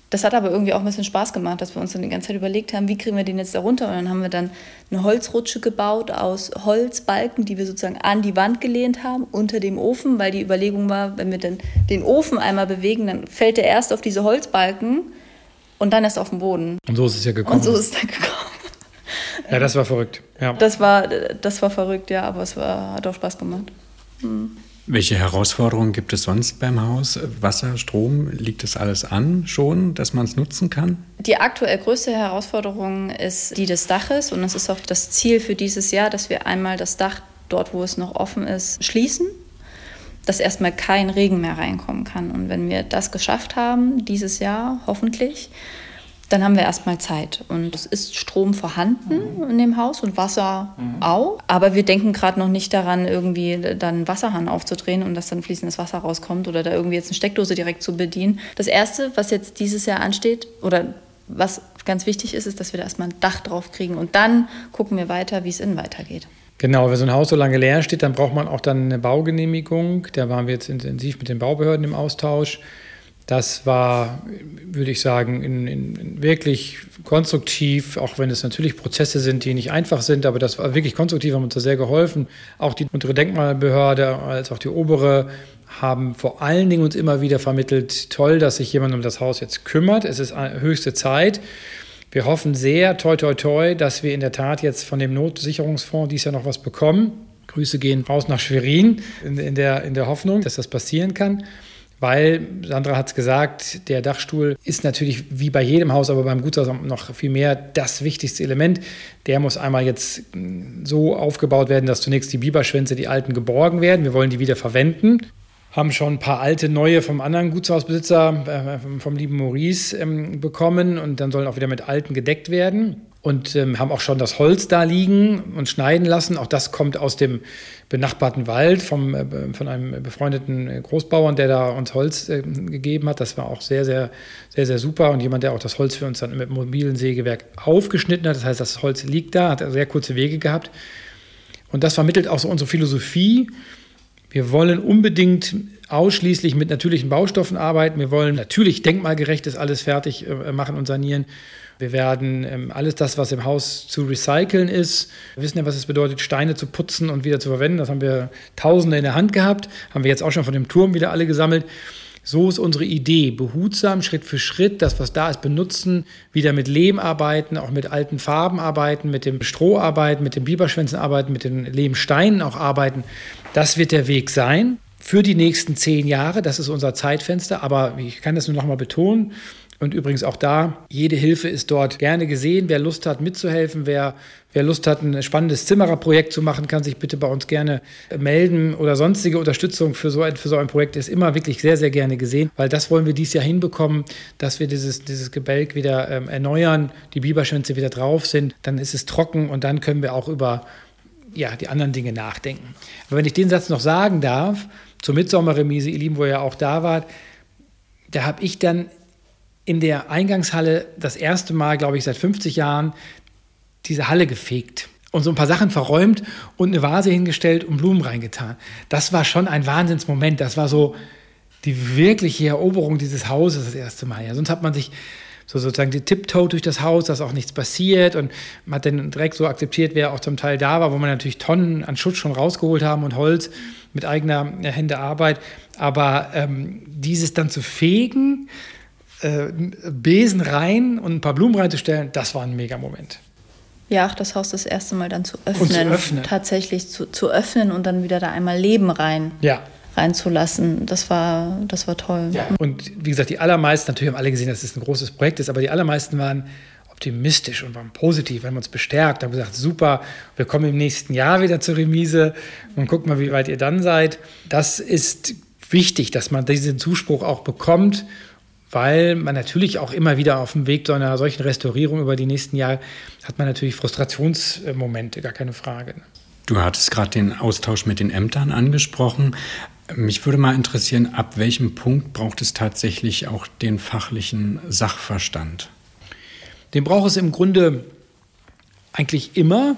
Das hat aber irgendwie auch ein bisschen Spaß gemacht, dass wir uns dann die ganze Zeit überlegt haben, wie kriegen wir den jetzt da runter? Und dann haben wir dann eine Holzrutsche gebaut aus Holzbalken, die wir sozusagen an die Wand gelehnt haben, unter dem Ofen, weil die Überlegung war, wenn wir dann den Ofen einmal bewegen, dann fällt der erst auf diese Holzbalken und dann erst auf den Boden. Und so ist es ja gekommen. Und so ist es dann gekommen. Ja, das war verrückt. Ja. Das war verrückt, ja, aber hat auch Spaß gemacht. Welche Herausforderungen gibt es sonst beim Haus? Wasser, Strom, liegt das alles an schon, dass man es nutzen kann? Die aktuell größte Herausforderung ist die des Daches und das ist auch das Ziel für dieses Jahr, dass wir einmal das Dach dort, wo es noch offen ist, schließen, dass erstmal kein Regen mehr reinkommen kann. Und wenn wir das geschafft haben, dieses Jahr hoffentlich, dann haben wir erstmal Zeit. Und es ist Strom vorhanden in dem Haus und Wasser auch. Aber wir denken gerade noch nicht daran, irgendwie dann einen Wasserhahn aufzudrehen und dass dann fließendes Wasser rauskommt oder da irgendwie jetzt eine Steckdose direkt zu bedienen. Das Erste, was jetzt dieses Jahr ansteht oder was ganz wichtig ist, ist, dass wir da erstmal ein Dach drauf kriegen. Und dann gucken wir weiter, wie es innen weitergeht. Genau, wenn so ein Haus so lange leer steht, dann braucht man auch dann eine Baugenehmigung. Da waren wir jetzt intensiv mit den Baubehörden im Austausch. Das war, würde ich sagen, in wirklich konstruktiv, auch wenn es natürlich Prozesse sind, die nicht einfach sind, aber das war wirklich konstruktiv, haben uns da sehr geholfen. Auch die untere Denkmalbehörde als auch die obere haben vor allen Dingen uns immer wieder vermittelt, toll, dass sich jemand um das Haus jetzt kümmert. Es ist höchste Zeit. Wir hoffen sehr, toi, toi, toi, dass wir in der Tat jetzt von dem Notsicherungsfonds dieses Jahr noch was bekommen. Grüße gehen raus nach Schwerin in der Hoffnung, dass das passieren kann. Weil, Sandra hat es gesagt, der Dachstuhl ist natürlich wie bei jedem Haus, aber beim Gutshaus noch viel mehr das wichtigste Element. Der muss einmal jetzt so aufgebaut werden, dass zunächst die Biberschwänze, die alten, geborgen werden. Wir wollen die wieder verwenden. Haben schon ein paar alte, neue vom anderen Gutshausbesitzer, vom lieben Maurice, bekommen. Und dann sollen auch wieder mit alten gedeckt werden. Und haben auch schon das Holz da liegen und schneiden lassen. Auch das kommt aus dem benachbarten Wald von einem befreundeten Großbauern, der da uns Holz gegeben hat. Das war auch sehr, sehr, sehr, sehr super. Und jemand, der auch das Holz für uns dann mit mobilen Sägewerk aufgeschnitten hat. Das heißt, das Holz liegt da, hat sehr kurze Wege gehabt. Und das vermittelt auch so unsere Philosophie. Wir wollen unbedingt ausschließlich mit natürlichen Baustoffen arbeiten. Wir wollen natürlich denkmalgerechtes alles fertig machen und sanieren. Wir werden alles das, was im Haus zu recyceln ist. Wir wissen ja, was es bedeutet, Steine zu putzen und wieder zu verwenden. Das haben wir Tausende in der Hand gehabt. Haben wir jetzt auch schon von dem Turm wieder alle gesammelt. So ist unsere Idee. Behutsam, Schritt für Schritt, das, was da ist, benutzen. Wieder mit Lehm arbeiten, auch mit alten Farben arbeiten, mit dem Stroh arbeiten, mit den Biberschwänzen arbeiten, mit den Lehmsteinen auch arbeiten. Das wird der Weg sein für die nächsten 10 Jahre. Das ist unser Zeitfenster. Aber ich kann das nur noch mal betonen. Und übrigens auch da, jede Hilfe ist dort gerne gesehen. Wer Lust hat, mitzuhelfen, wer Lust hat, ein spannendes Zimmererprojekt zu machen, kann sich bitte bei uns gerne melden oder sonstige Unterstützung für so ein Projekt ist immer wirklich sehr, sehr gerne gesehen, weil das wollen wir dieses Jahr hinbekommen, dass wir dieses Gebälk wieder erneuern, die Biberschwänze wieder drauf sind, dann ist es trocken und dann können wir auch über die anderen Dinge nachdenken. Aber wenn ich den Satz noch sagen darf, zur Mitsommerremise, ihr Lieben, wo ihr ja auch da wart, da habe ich dann in der Eingangshalle das erste Mal, glaube ich, seit 50 Jahren diese Halle gefegt und so ein paar Sachen verräumt und eine Vase hingestellt und Blumen reingetan. Das war schon ein Wahnsinnsmoment. Das war so die wirkliche Eroberung dieses Hauses das erste Mal. Ja, sonst hat man sich sozusagen getiptoed durch das Haus, dass auch nichts passiert und man hat dann direkt so akzeptiert, wer auch zum Teil da war, wo man natürlich Tonnen an Schutt schon rausgeholt haben und Holz mit eigener Hände Arbeit. Aber dieses dann zu fegen, Besen rein und ein paar Blumen reinzustellen, das war ein Mega-Moment. Ja, auch das Haus das erste Mal dann zu öffnen. Tatsächlich zu öffnen und dann wieder da einmal Leben reinzulassen. Das war toll. Ja. Und wie gesagt, die allermeisten, natürlich haben alle gesehen, dass es ein großes Projekt ist, aber die allermeisten waren optimistisch und waren positiv, haben uns bestärkt, haben gesagt, super, wir kommen im nächsten Jahr wieder zur Remise und guckt mal, wie weit ihr dann seid. Das ist wichtig, dass man diesen Zuspruch auch bekommt, weil man natürlich auch immer wieder auf dem Weg zu einer solchen Restaurierung über die nächsten Jahre hat man natürlich Frustrationsmomente, gar keine Frage. Du hattest gerade den Austausch mit den Ämtern angesprochen. Mich würde mal interessieren, ab welchem Punkt braucht es tatsächlich auch den fachlichen Sachverstand? Den braucht es im Grunde eigentlich immer,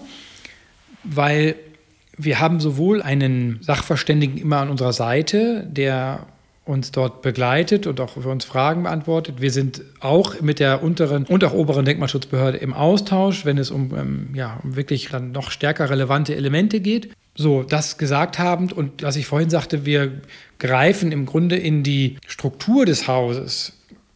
weil wir haben sowohl einen Sachverständigen immer an unserer Seite, der uns dort begleitet und auch für uns Fragen beantwortet. Wir sind auch mit der unteren und auch oberen Denkmalschutzbehörde im Austausch, wenn es um wirklich dann noch stärker relevante Elemente geht. So, das gesagt habend und was ich vorhin sagte, wir greifen im Grunde in die Struktur des Hauses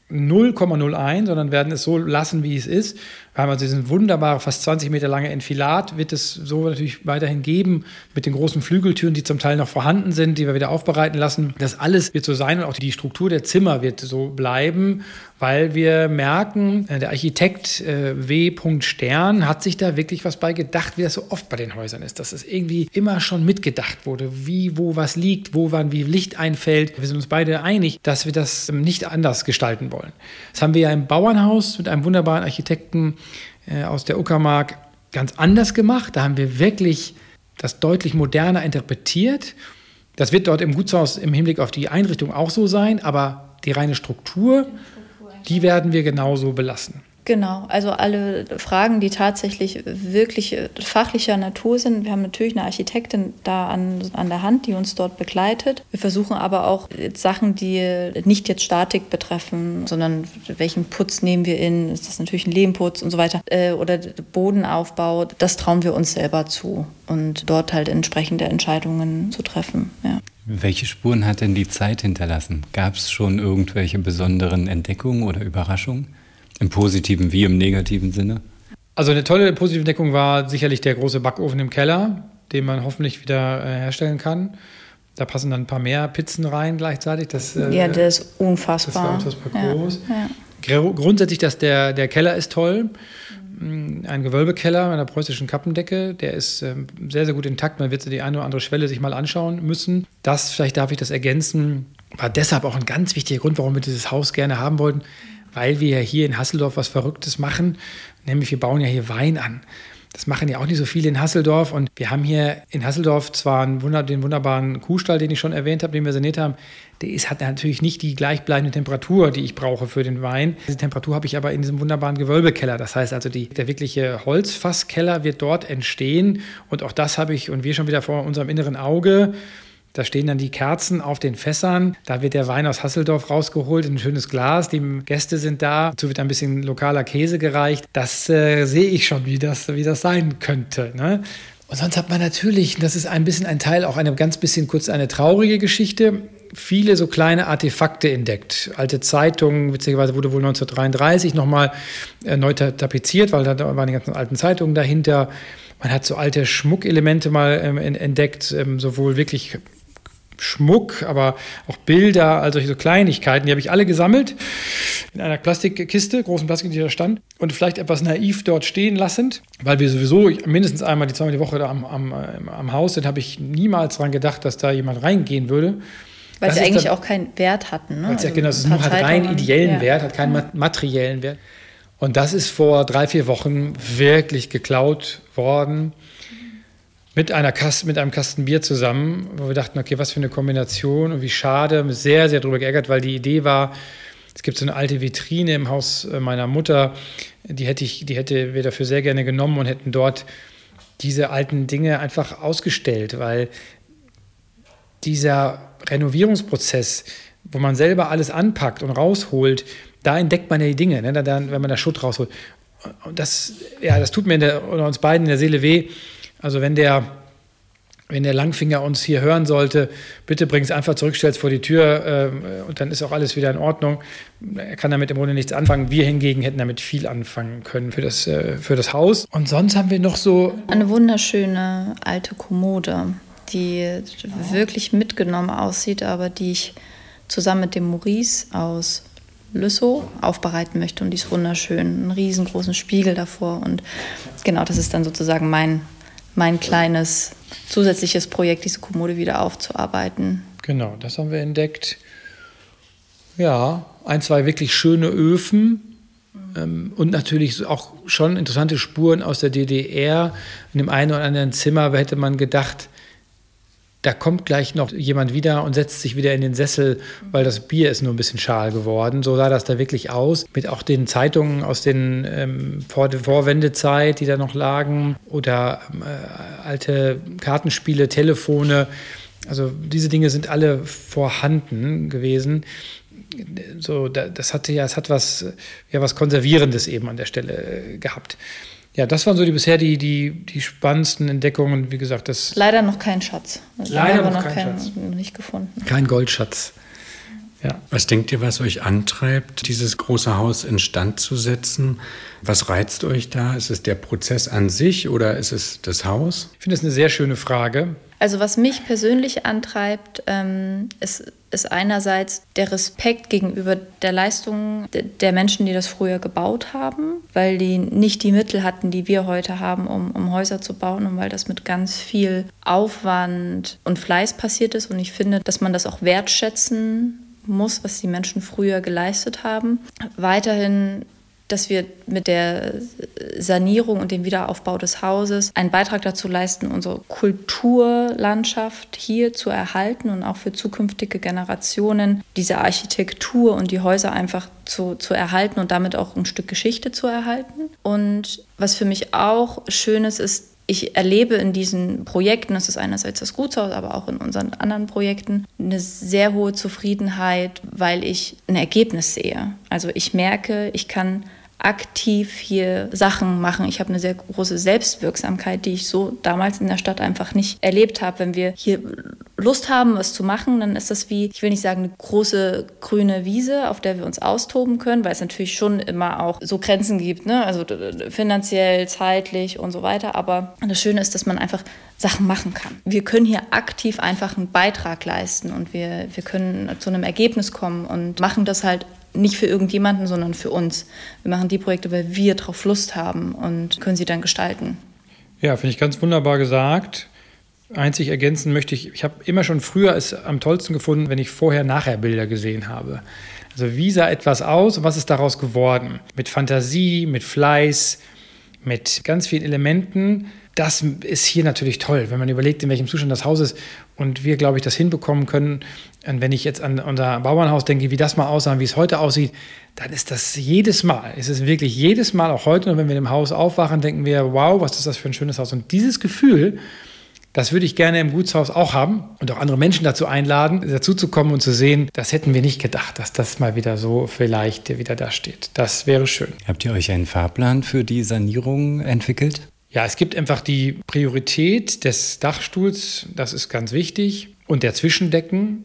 0,01, sondern werden es so lassen, wie es ist. Wir haben also diesen wunderbaren, fast 20 Meter lange Enfilat, wird es so natürlich weiterhin geben, mit den großen Flügeltüren, die zum Teil noch vorhanden sind, die wir wieder aufbereiten lassen. Das alles wird so sein und auch die Struktur der Zimmer wird so bleiben, weil wir merken, der Architekt W. Stern hat sich da wirklich was bei gedacht, wie das so oft bei den Häusern ist, dass es irgendwie immer schon mitgedacht wurde, wie, wo was liegt, wo wann wie Licht einfällt. Wir sind uns beide einig, dass wir das nicht anders gestalten wollen. Das haben wir ja im Bauernhaus mit einem wunderbaren Architekten aus der Uckermark ganz anders gemacht. Da haben wir wirklich das deutlich moderner interpretiert. Das wird dort im Gutshaus im Hinblick auf die Einrichtung auch so sein, aber die reine Struktur, die werden wir genauso belassen. Genau, also alle Fragen, die tatsächlich wirklich fachlicher Natur sind. Wir haben natürlich eine Architektin da an der Hand, die uns dort begleitet. Wir versuchen aber auch Sachen, die nicht jetzt Statik betreffen, sondern welchen Putz nehmen wir in, ist das natürlich ein Lehmputz und so weiter, oder Bodenaufbau, das trauen wir uns selber zu und dort halt entsprechende Entscheidungen zu treffen. Ja. Welche Spuren hat denn die Zeit hinterlassen? Gab es schon irgendwelche besonderen Entdeckungen oder Überraschungen? Im positiven wie im negativen Sinne? Also eine tolle positive Entdeckung war sicherlich der große Backofen im Keller, den man hoffentlich wieder herstellen kann. Da passen dann ein paar mehr Pizzen rein gleichzeitig. Der ist unfassbar. Das war unfassbar groß. Ja. Grundsätzlich, der Keller ist toll. Ein Gewölbekeller mit einer preußischen Kappendecke. Der ist sehr, sehr gut intakt. Man wird die eine oder andere Schwelle sich mal anschauen müssen. Das, vielleicht darf ich das ergänzen, war deshalb auch ein ganz wichtiger Grund, warum wir dieses Haus gerne haben wollten. Weil wir ja hier in Hasseldorf was Verrücktes machen, nämlich wir bauen ja hier Wein an. Das machen ja auch nicht so viele in Hasseldorf und wir haben hier in Hasseldorf zwar den wunderbaren Kuhstall, den ich schon erwähnt habe, den wir saniert haben, hat natürlich nicht die gleichbleibende Temperatur, die ich brauche für den Wein. Diese Temperatur habe ich aber in diesem wunderbaren Gewölbekeller. Das heißt also, der wirkliche Holzfasskeller wird dort entstehen und auch das habe ich und wir schon wieder vor unserem inneren Auge. Da stehen dann die Kerzen auf den Fässern. Da wird der Wein aus Hasseldorf rausgeholt in ein schönes Glas. Die Gäste sind da. Dazu wird ein bisschen lokaler Käse gereicht. Das sehe ich schon, wie das sein könnte. Ne? Und sonst hat man natürlich, das ist ein bisschen ein Teil, auch eine ganz bisschen kurz eine traurige Geschichte, viele so kleine Artefakte entdeckt. Alte Zeitungen, witzigerweise wurde wohl 1933 nochmal neu tapeziert, weil da waren die ganzen alten Zeitungen dahinter. Man hat so alte Schmuckelemente mal entdeckt, sowohl wirklich Schmuck, aber auch Bilder, also so Kleinigkeiten, die habe ich alle gesammelt in einer Plastikkiste, großen Plastik, die da stand und vielleicht etwas naiv dort stehen lassend, weil wir sowieso mindestens einmal zweimal die Woche da am Haus sind, habe ich niemals daran gedacht, dass da jemand reingehen würde. Weil sie eigentlich auch keinen Wert hatten. Ne? Also genau, es hat rein ideellen Wert, hat keinen materiellen Wert. Und das ist vor 3-4 Wochen wirklich geklaut worden. Mit einem Kasten Bier zusammen, wo wir dachten, okay, was für eine Kombination und wie schade, sehr, sehr drüber geärgert, weil die Idee war, es gibt so eine alte Vitrine im Haus meiner Mutter, die hätte wir dafür sehr gerne genommen und hätten dort diese alten Dinge einfach ausgestellt, weil dieser Renovierungsprozess, wo man selber alles anpackt und rausholt, da entdeckt man ja die Dinge, ne? Wenn man da Schutt rausholt. Und das tut mir oder uns beiden in der Seele weh. Also wenn der Langfinger uns hier hören sollte, bitte bring es einfach zurück, stell es vor die Tür und dann ist auch alles wieder in Ordnung. Er kann damit im Grunde nichts anfangen. Wir hingegen hätten damit viel anfangen können für das Haus. Und sonst haben wir noch so eine wunderschöne alte Kommode, die wirklich mitgenommen aussieht, aber die ich zusammen mit dem Maurice aus Lüssow aufbereiten möchte. Und die ist wunderschön, einen riesengroßen Spiegel davor. Und genau, das ist dann sozusagen mein kleines zusätzliches Projekt, diese Kommode wieder aufzuarbeiten. Genau, das haben wir entdeckt. Ja, 1-2 wirklich schöne Öfen und natürlich auch schon interessante Spuren aus der DDR. In dem einen oder anderen Zimmer hätte man gedacht, da kommt gleich noch jemand wieder und setzt sich wieder in den Sessel, weil das Bier ist nur ein bisschen schal geworden. So sah das da wirklich aus. Mit auch den Zeitungen aus den Vorwendezeit, die da noch lagen. Oder alte Kartenspiele, Telefone. Also diese Dinge sind alle vorhanden gewesen. So, es hat was Konservierendes eben an der Stelle gehabt. Ja, das waren so bisher die spannendsten Entdeckungen. Wie gesagt, das leider noch kein Schatz. Leider noch kein Schatz. Noch nicht gefunden. Kein Goldschatz. Ja. Was denkt ihr, was euch antreibt, dieses große Haus instand zu setzen? Was reizt euch da? Ist es der Prozess an sich oder ist es das Haus? Ich finde das eine sehr schöne Frage. Also was mich persönlich antreibt, ist einerseits der Respekt gegenüber der Leistung der Menschen, die das früher gebaut haben, weil die nicht die Mittel hatten, die wir heute haben, um Häuser zu bauen und weil das mit ganz viel Aufwand und Fleiß passiert ist. Und ich finde, dass man das auch wertschätzen muss, was die Menschen früher geleistet haben. Weiterhin, dass wir mit der Sanierung und dem Wiederaufbau des Hauses einen Beitrag dazu leisten, unsere Kulturlandschaft hier zu erhalten und auch für zukünftige Generationen diese Architektur und die Häuser einfach zu erhalten und damit auch ein Stück Geschichte zu erhalten. Und was für mich auch schön ist, ich erlebe in diesen Projekten, das ist einerseits das Gutshaus, aber auch in unseren anderen Projekten, eine sehr hohe Zufriedenheit, weil ich ein Ergebnis sehe. Also ich merke, ich kann aktiv hier Sachen machen. Ich habe eine sehr große Selbstwirksamkeit, die ich so damals in der Stadt einfach nicht erlebt habe. Wenn wir hier Lust haben, was zu machen, dann ist das wie, ich will nicht sagen, eine große grüne Wiese, auf der wir uns austoben können, weil es natürlich schon immer auch so Grenzen gibt, ne? Also finanziell, zeitlich und so weiter. Aber das Schöne ist, dass man einfach Sachen machen kann. Wir können hier aktiv einfach einen Beitrag leisten und wir können zu einem Ergebnis kommen und machen das halt nicht für irgendjemanden, sondern für uns. Wir machen die Projekte, weil wir drauf Lust haben und können sie dann gestalten. Ja, finde ich ganz wunderbar gesagt. Einzig ergänzen möchte ich habe immer schon früher es am tollsten gefunden, wenn ich Vorher-Nachher-Bilder gesehen habe. Also wie sah etwas aus und was ist daraus geworden? Mit Fantasie, mit Fleiß, mit ganz vielen Elementen. Das ist hier natürlich toll, wenn man überlegt, in welchem Zustand das Haus ist und wir, glaube ich, das hinbekommen können. Und wenn ich jetzt an unser Bauernhaus denke, wie das mal aussah und wie es heute aussieht, dann ist das jedes Mal, auch heute, und wenn wir im Haus aufwachen, denken wir, wow, was ist das für ein schönes Haus. Und dieses Gefühl, das würde ich gerne im Gutshaus auch haben und auch andere Menschen dazu einladen, dazu zu kommen und zu sehen, das hätten wir nicht gedacht, dass das mal wieder so vielleicht wieder da steht. Das wäre schön. Habt ihr euch einen Fahrplan für die Sanierung entwickelt? Ja, es gibt einfach die Priorität des Dachstuhls, das ist ganz wichtig, und der Zwischendecken.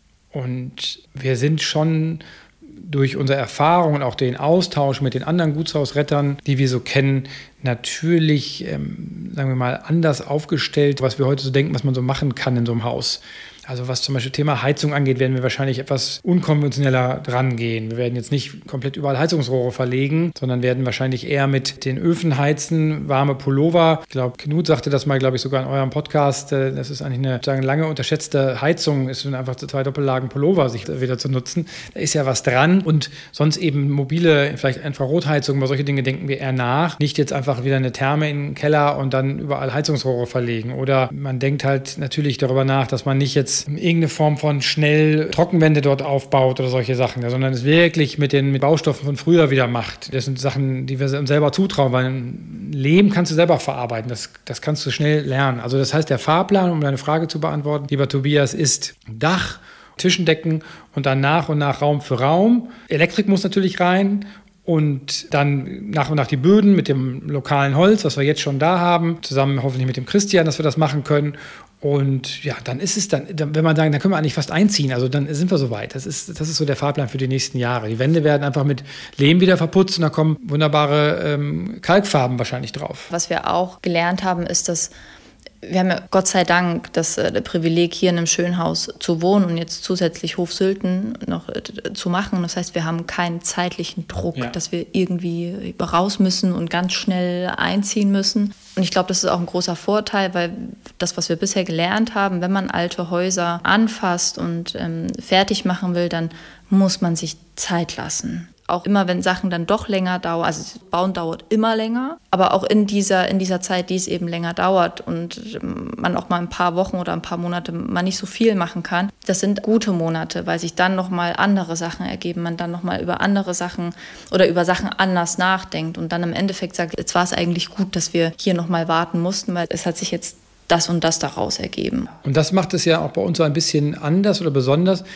Und wir sind schon durch unsere Erfahrung und auch den Austausch mit den anderen Gutshausrettern, die wir so kennen, natürlich, sagen wir mal, anders aufgestellt, was wir heute so denken, was man so machen kann in so einem Haus. Also was zum Beispiel Thema Heizung angeht, werden wir wahrscheinlich etwas unkonventioneller dran gehen. Wir werden jetzt nicht komplett überall Heizungsrohre verlegen, sondern werden wahrscheinlich eher mit den Öfen heizen, warme Pullover. Ich glaube, Knut sagte das mal, glaube ich, sogar in eurem Podcast. Das ist eigentlich eine lange unterschätzte Heizung, ist einfach 2 Doppellagen Pullover sich wieder zu nutzen. Da ist ja was dran und sonst eben mobile, vielleicht Infrarotheizung, über solche Dinge denken wir eher nach. Nicht jetzt einfach wieder eine Therme in den Keller und dann überall Heizungsrohre verlegen. Oder man denkt halt natürlich darüber nach, dass man nicht jetzt irgendeine Form von schnell Trockenwände dort aufbaut oder solche Sachen, sondern es wirklich mit Baustoffen von früher wieder macht. Das sind Sachen, die wir uns selber zutrauen, weil Lehm kannst du selber verarbeiten, das kannst du schnell lernen. Also das heißt, der Fahrplan, um deine Frage zu beantworten, lieber Tobias, ist Dach, Zwischendecken und dann nach und nach Raum für Raum. Elektrik muss natürlich rein. Und dann nach und nach die Böden mit dem lokalen Holz, was wir jetzt schon da haben, zusammen hoffentlich mit dem Christian, dass wir das machen können. Und ja, dann ist es wenn man sagen, dann können wir eigentlich fast einziehen. Also dann sind wir soweit. Das ist so der Fahrplan für die nächsten Jahre. Die Wände werden einfach mit Lehm wieder verputzt und da kommen wunderbare Kalkfarben wahrscheinlich drauf. Was wir auch gelernt haben, ist, dass wir haben ja Gott sei Dank das Privileg, hier in einem schönen Haus zu wohnen und jetzt zusätzlich Hof Sülten noch zu machen. Das heißt, wir haben keinen zeitlichen Druck, dass wir irgendwie raus müssen und ganz schnell einziehen müssen. Und ich glaube, das ist auch ein großer Vorteil, weil das, was wir bisher gelernt haben, wenn man alte Häuser anfasst und fertig machen will, dann muss man sich Zeit lassen. Auch immer, wenn Sachen dann doch länger dauern, also das Bauen dauert immer länger, aber auch in dieser Zeit, die es eben länger dauert und man auch mal ein paar Wochen oder ein paar Monate mal nicht so viel machen kann, das sind gute Monate, weil sich dann nochmal andere Sachen ergeben, man dann nochmal über andere Sachen oder über Sachen anders nachdenkt und dann im Endeffekt sagt, jetzt war es eigentlich gut, dass wir hier nochmal warten mussten, weil es hat sich jetzt das und das daraus ergeben. Und das macht es ja auch bei uns so ein bisschen anders oder besonders.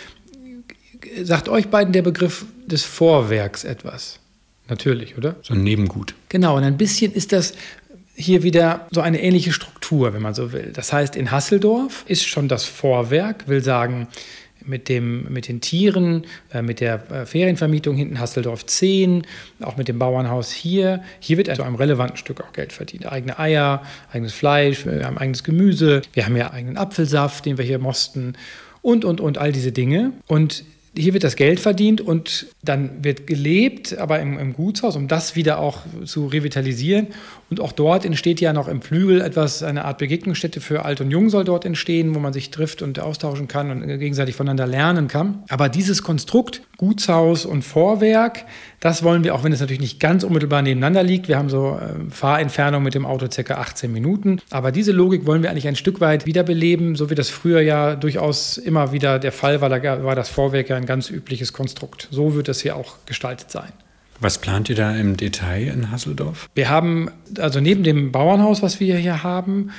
Sagt euch beiden der Begriff des Vorwerks etwas? Natürlich, oder? So ein Nebengut. Genau, und ein bisschen ist das hier wieder so eine ähnliche Struktur, wenn man so will. Das heißt, in Hasseldorf ist schon das Vorwerk, will sagen, mit den Tieren, mit der Ferienvermietung hinten Hasseldorf 10, auch mit dem Bauernhaus hier. Hier wird also einem relevanten Stück auch Geld verdient. Eigene Eier, eigenes Fleisch, wir haben eigenes Gemüse, wir haben ja eigenen Apfelsaft, den wir hier mosten und all diese Dinge. Und hier wird das Geld verdient und dann wird gelebt, aber im Gutshaus, um das wieder auch zu revitalisieren. Und auch dort entsteht ja noch im Flügel eine Art Begegnungsstätte für Alt und Jung soll dort entstehen, wo man sich trifft und austauschen kann und gegenseitig voneinander lernen kann. Aber dieses Konstrukt, Gutshaus und Vorwerk, das wollen wir, auch wenn es natürlich nicht ganz unmittelbar nebeneinander liegt. Wir haben so Fahrentfernung mit dem Auto ca. 18 Minuten. Aber diese Logik wollen wir eigentlich ein Stück weit wiederbeleben, so wie das früher ja durchaus immer wieder der Fall war. Da war das Vorwerk ja ein ganz übliches Konstrukt. So wird das hier auch gestaltet sein. Was plant ihr da im Detail in Hasseldorf? Wir haben, also neben dem Bauernhaus, was wir hier haben,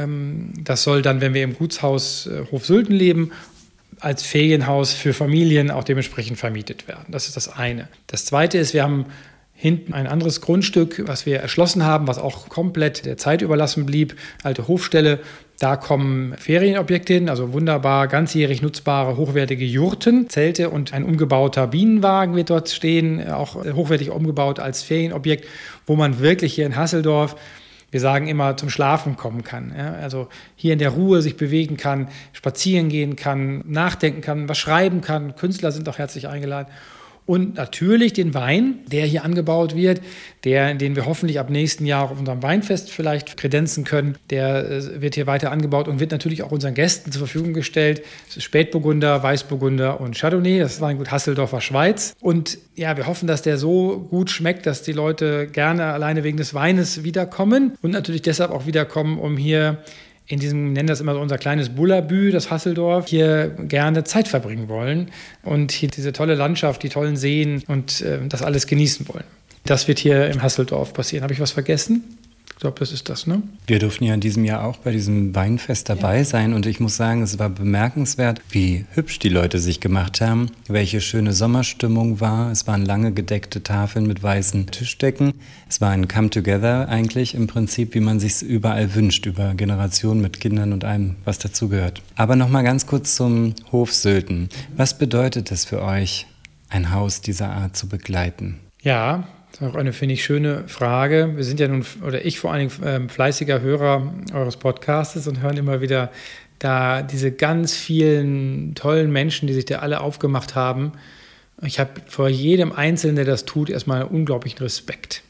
das soll dann, wenn wir im Gutshaus Hofsülten leben, als Ferienhaus für Familien auch dementsprechend vermietet werden. Das ist das eine. Das zweite ist, wir haben hinten ein anderes Grundstück, was wir erschlossen haben, was auch komplett der Zeit überlassen blieb, alte Hofstelle. Da kommen Ferienobjekte hin, also wunderbar ganzjährig nutzbare, hochwertige Jurten, Zelte und ein umgebauter Bienenwagen wird dort stehen, auch hochwertig umgebaut als Ferienobjekt, wo man wirklich hier in Hasseldorf, wir sagen immer, zum Schlafen kommen kann. Ja? Also hier in der Ruhe sich bewegen kann, spazieren gehen kann, nachdenken kann, was schreiben kann. Künstler sind auch herzlich eingeladen. Und natürlich den Wein, der hier angebaut wird, den wir hoffentlich ab nächsten Jahr auf unserem Weinfest vielleicht kredenzen können. Der wird hier weiter angebaut und wird natürlich auch unseren Gästen zur Verfügung gestellt. Es ist Spätburgunder, Weißburgunder und Chardonnay. Das Weingut Hasseldorfer Schweiz. Und ja, wir hoffen, dass der so gut schmeckt, dass die Leute gerne alleine wegen des Weines wiederkommen. Und natürlich deshalb auch wiederkommen, um hier in diesem, nennen das immer so unser kleines Bullabü, das Hasseldorf, hier gerne Zeit verbringen wollen und hier diese tolle Landschaft, die tollen Seen und das alles genießen wollen. Das wird hier im Hasseldorf passieren. Habe ich was vergessen? Ich glaube, das ist das, ne? Wir durften ja in diesem Jahr auch bei diesem Weinfest dabei sein und ich muss sagen, es war bemerkenswert, wie hübsch die Leute sich gemacht haben, welche schöne Sommerstimmung war. Es waren lange gedeckte Tafeln mit weißen Tischdecken. Es war ein Come-Together eigentlich im Prinzip, wie man sich es überall wünscht, über Generationen mit Kindern und allem, was dazugehört. Aber noch mal ganz kurz zum Hofsülten. Was bedeutet es für euch, ein Haus dieser Art zu begleiten? Ja, das ist auch eine, finde ich, schöne Frage. Wir sind ja nun, oder ich vor allen Dingen, fleißiger Hörer eures Podcastes und hören immer wieder da diese ganz vielen tollen Menschen, die sich da alle aufgemacht haben. Ich habe vor jedem Einzelnen, der das tut, erstmal unglaublichen Respekt.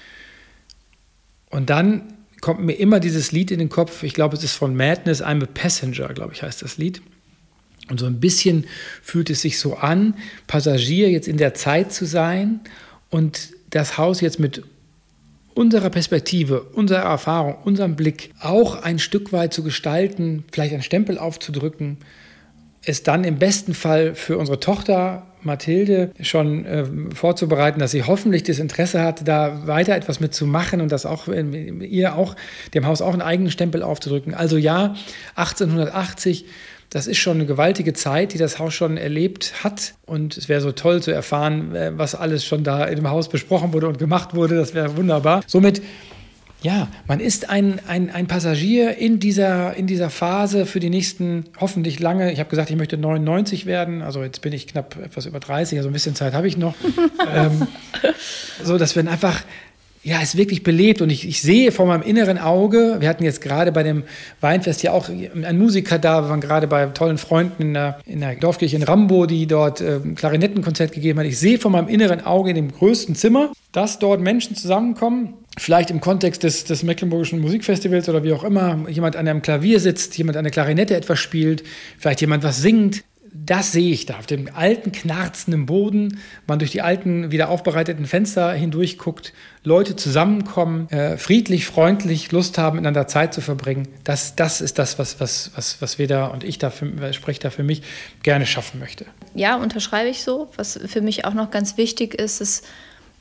Und dann kommt mir immer dieses Lied in den Kopf. Ich glaube, es ist von Madness, I'm a Passenger, glaube ich, heißt das Lied. Und so ein bisschen fühlt es sich so an, Passagier jetzt in der Zeit zu sein und das Haus jetzt mit unserer Perspektive, unserer Erfahrung, unserem Blick auch ein Stück weit zu gestalten, vielleicht einen Stempel aufzudrücken, es dann im besten Fall für unsere Tochter Mathilde schon vorzubereiten, dass sie hoffentlich das Interesse hat, da weiter etwas mitzumachen und das auch ihr auch dem Haus auch einen eigenen Stempel aufzudrücken. Also ja, 1880, das ist schon eine gewaltige Zeit, die das Haus schon erlebt hat. Und es wäre so toll zu erfahren, was alles schon da in dem Haus besprochen wurde und gemacht wurde. Das wäre wunderbar. Somit, ja, man ist ein Passagier in dieser Phase für die nächsten, hoffentlich lange. Ich habe gesagt, ich möchte 99 werden. Also jetzt bin ich knapp etwas über 30, also ein bisschen Zeit habe ich noch. So, dass wir einfach... Ja, es wirklich belebt und ich sehe vor meinem inneren Auge, wir hatten jetzt gerade bei dem Weinfest ja auch einen Musiker da, wir waren gerade bei tollen Freunden in der Dorfkirche in Rambo, die dort Klarinettenkonzert gegeben hat. Ich sehe vor meinem inneren Auge in dem größten Zimmer, dass dort Menschen zusammenkommen, vielleicht im Kontext des Mecklenburgischen Musikfestivals oder wie auch immer, jemand an einem Klavier sitzt, jemand an der Klarinette etwas spielt, vielleicht jemand was singt. Das sehe ich da, auf dem alten, knarzenden Boden, man durch die alten, wieder aufbereiteten Fenster hindurch guckt, Leute zusammenkommen, friedlich, freundlich, Lust haben, miteinander Zeit zu verbringen. Das ist das, was wir da, und ich spreche da für mich, gerne schaffen möchte. Ja, unterschreibe ich so. Was für mich auch noch ganz wichtig ist, ist,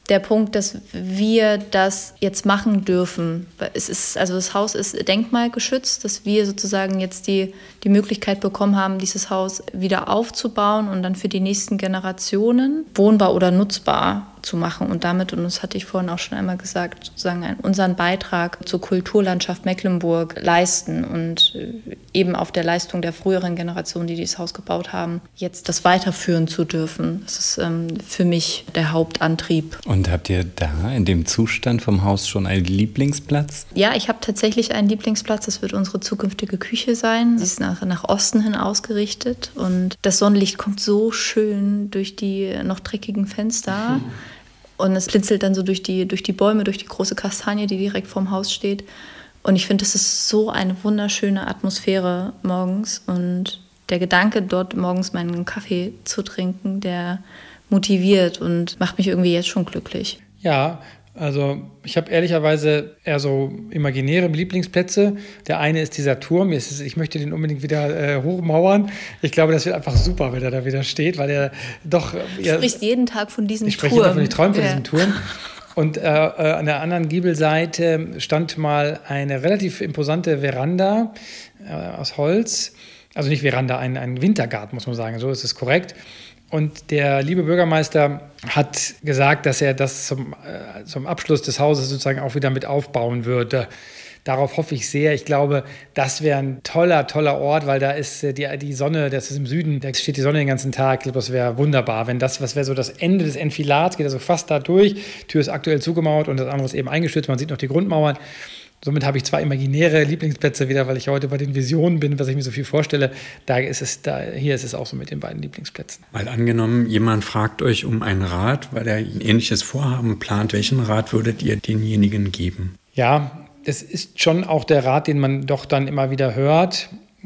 der Punkt, dass wir das jetzt machen dürfen. Also das Haus ist denkmalgeschützt, dass wir sozusagen jetzt die Möglichkeit bekommen haben, dieses Haus wieder aufzubauen und dann für die nächsten Generationen wohnbar oder nutzbar zu machen und damit, und das hatte ich vorhin auch schon einmal gesagt, sozusagen unseren Beitrag zur Kulturlandschaft Mecklenburg leisten und eben auf der Leistung der früheren Generation, die dieses Haus gebaut haben, jetzt das weiterführen zu dürfen. Das ist für mich der Hauptantrieb. Und habt ihr da in dem Zustand vom Haus schon einen Lieblingsplatz? Ja, ich habe tatsächlich einen Lieblingsplatz. Das wird unsere zukünftige Küche sein. Sie ist nach Osten hin ausgerichtet und das Sonnenlicht kommt so schön durch die noch dreckigen Fenster. Und es blinzelt dann so durch die Bäume, durch die große Kastanie, die direkt vorm Haus steht. Und ich finde, das ist so eine wunderschöne Atmosphäre morgens. Und der Gedanke, dort morgens meinen Kaffee zu trinken, der motiviert und macht mich irgendwie jetzt schon glücklich. Ja, also ich habe ehrlicherweise eher so imaginäre Lieblingsplätze. Der eine ist dieser Turm. Ich möchte den unbedingt wieder hochmauern. Ich glaube, das wird einfach super, wenn er da wieder steht, weil er doch... Du sprichst jeden Tag von diesem Turm. Ich spreche jeden Tag, ich träume von diesem Turm. Und an der anderen Giebelseite stand mal eine relativ imposante Veranda aus Holz. Also nicht Veranda, ein Wintergarten, muss man sagen. So ist es korrekt. Und der liebe Bürgermeister hat gesagt, dass er das zum Abschluss des Hauses sozusagen auch wieder mit aufbauen würde. Darauf hoffe ich sehr. Ich glaube, das wäre ein toller Ort, weil da ist die Sonne, das ist im Süden, da steht die Sonne den ganzen Tag. Ich glaube, das wäre wunderbar. Was wäre so das Ende des Enfilats, geht also fast da durch. Die Tür ist aktuell zugemauert und das andere ist eben eingestürzt. Man sieht noch die Grundmauern. Somit habe ich 2 imaginäre Lieblingsplätze wieder, weil ich heute bei den Visionen bin, was ich mir so viel vorstelle. Hier ist es auch so mit den beiden Lieblingsplätzen. Mal angenommen, jemand fragt euch um einen Rat, weil er ein ähnliches Vorhaben plant. Welchen Rat würdet ihr denjenigen geben? Ja, es ist schon auch der Rat, den man doch dann immer wieder hört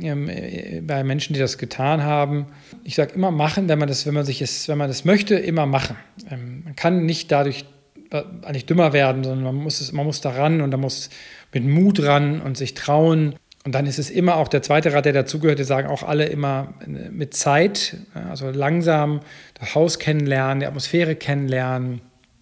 bei Menschen, die das getan haben. Ich sage immer machen, wenn man das möchte, immer machen. Man kann nicht dadurch eigentlich dümmer werden, sondern man muss da ran und man muss mit Mut ran und sich trauen. Und dann ist es immer auch der zweite Rat, der dazugehört, die sagen auch alle immer mit Zeit, also langsam das Haus kennenlernen, die Atmosphäre kennenlernen.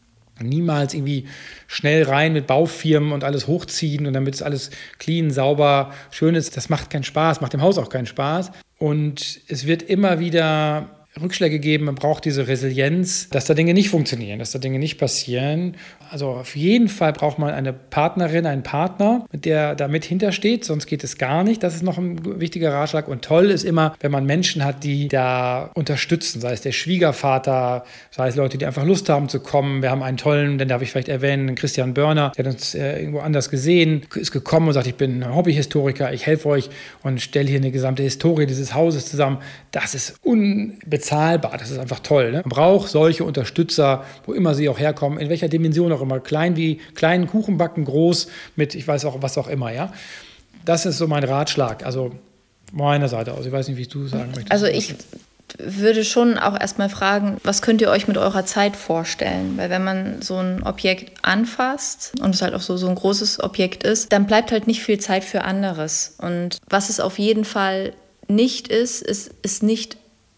Niemals irgendwie schnell rein mit Baufirmen und alles hochziehen und damit es alles clean, sauber, schön ist. Das macht keinen Spaß, macht dem Haus auch keinen Spaß. Und es wird immer wieder Rückschläge geben, man braucht diese Resilienz, dass da Dinge nicht funktionieren, dass da Dinge nicht passieren. Also auf jeden Fall braucht man eine Partnerin, einen Partner, der da mit hintersteht, sonst geht es gar nicht. Das ist noch ein wichtiger Ratschlag. Und toll ist immer, wenn man Menschen hat, die da unterstützen, sei es der Schwiegervater, sei es Leute, die einfach Lust haben zu kommen. Wir haben einen tollen, den darf ich vielleicht erwähnen, Christian Börner, der hat uns irgendwo anders gesehen, ist gekommen und sagt, ich bin Hobbyhistoriker, ich helfe euch und stelle hier eine gesamte Historie dieses Hauses zusammen. Das ist unbezahlbar, das ist einfach toll. Ne? Man braucht solche Unterstützer, wo immer sie auch herkommen, in welcher Dimension auch immer, kleinen Kuchen backen, groß mit, ich weiß auch, was auch immer, ja. Das ist so mein Ratschlag, also meiner Seite aus. Ich weiß nicht, wie du sagen möchtest. Also ich würde schon auch erstmal fragen, was könnt ihr euch mit eurer Zeit vorstellen? Weil wenn man so ein Objekt anfasst und es halt auch so ein großes Objekt ist, dann bleibt halt nicht viel Zeit für anderes. Und was es auf jeden Fall nicht ist nicht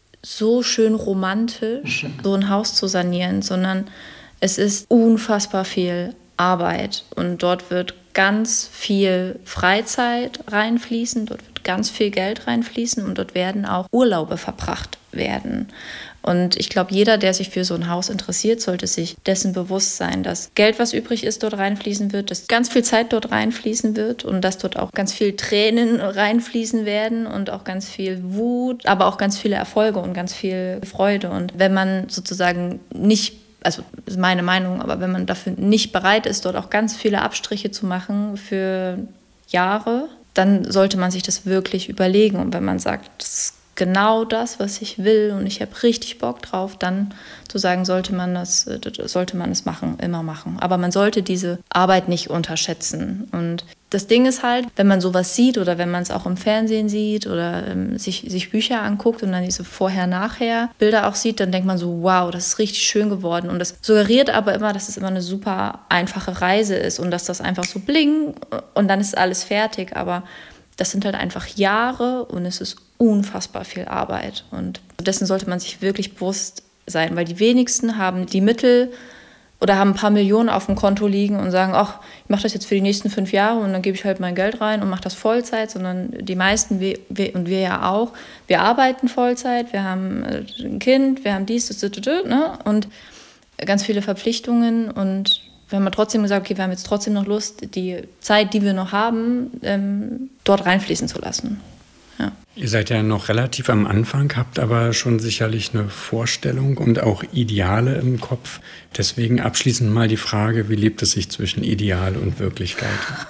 so schön romantisch, so ein Haus zu sanieren, sondern es ist unfassbar viel Arbeit und dort wird ganz viel Freizeit reinfließen, dort wird ganz viel Geld reinfließen und dort werden auch Urlaube verbracht werden. Und ich glaube, jeder, der sich für so ein Haus interessiert, sollte sich dessen bewusst sein, dass Geld, was übrig ist, dort reinfließen wird, dass ganz viel Zeit dort reinfließen wird und dass dort auch ganz viel Tränen reinfließen werden und auch ganz viel Wut, aber auch ganz viele Erfolge und ganz viel Freude. Und wenn man sozusagen nicht, also das ist meine Meinung, aber wenn man dafür nicht bereit ist, dort auch ganz viele Abstriche zu machen für Jahre, dann sollte man sich das wirklich überlegen. Und wenn man sagt, das ist genau das, was ich will und ich habe richtig Bock drauf, dann zu sagen, sollte man es machen, immer machen. Aber man sollte diese Arbeit nicht unterschätzen. Und das Ding ist halt, wenn man sowas sieht oder wenn man es auch im Fernsehen sieht oder sich Bücher anguckt und dann diese Vorher-Nachher-Bilder auch sieht, dann denkt man so, wow, das ist richtig schön geworden. Und das suggeriert aber immer, dass es immer eine super einfache Reise ist und dass das einfach so bling und dann ist alles fertig. Aber das sind halt einfach Jahre und es ist unfassbar viel Arbeit. Und dessen sollte man sich wirklich bewusst sein, weil die wenigsten haben die Mittel, oder haben ein paar Millionen auf dem Konto liegen und sagen, ach, ich mache das jetzt für die nächsten 5 Jahre und dann gebe ich halt mein Geld rein und mache das Vollzeit, sondern die meisten, wir ja auch, wir arbeiten Vollzeit, wir haben ein Kind, wir haben dies, das, ne? Und ganz viele Verpflichtungen und wir haben trotzdem gesagt, okay, wir haben jetzt trotzdem noch Lust, die Zeit, die wir noch haben, dort reinfließen zu lassen. Ja. Ihr seid ja noch relativ am Anfang, habt aber schon sicherlich eine Vorstellung und auch Ideale im Kopf. Deswegen abschließend mal die Frage, wie lebt es sich zwischen Ideal und Wirklichkeit?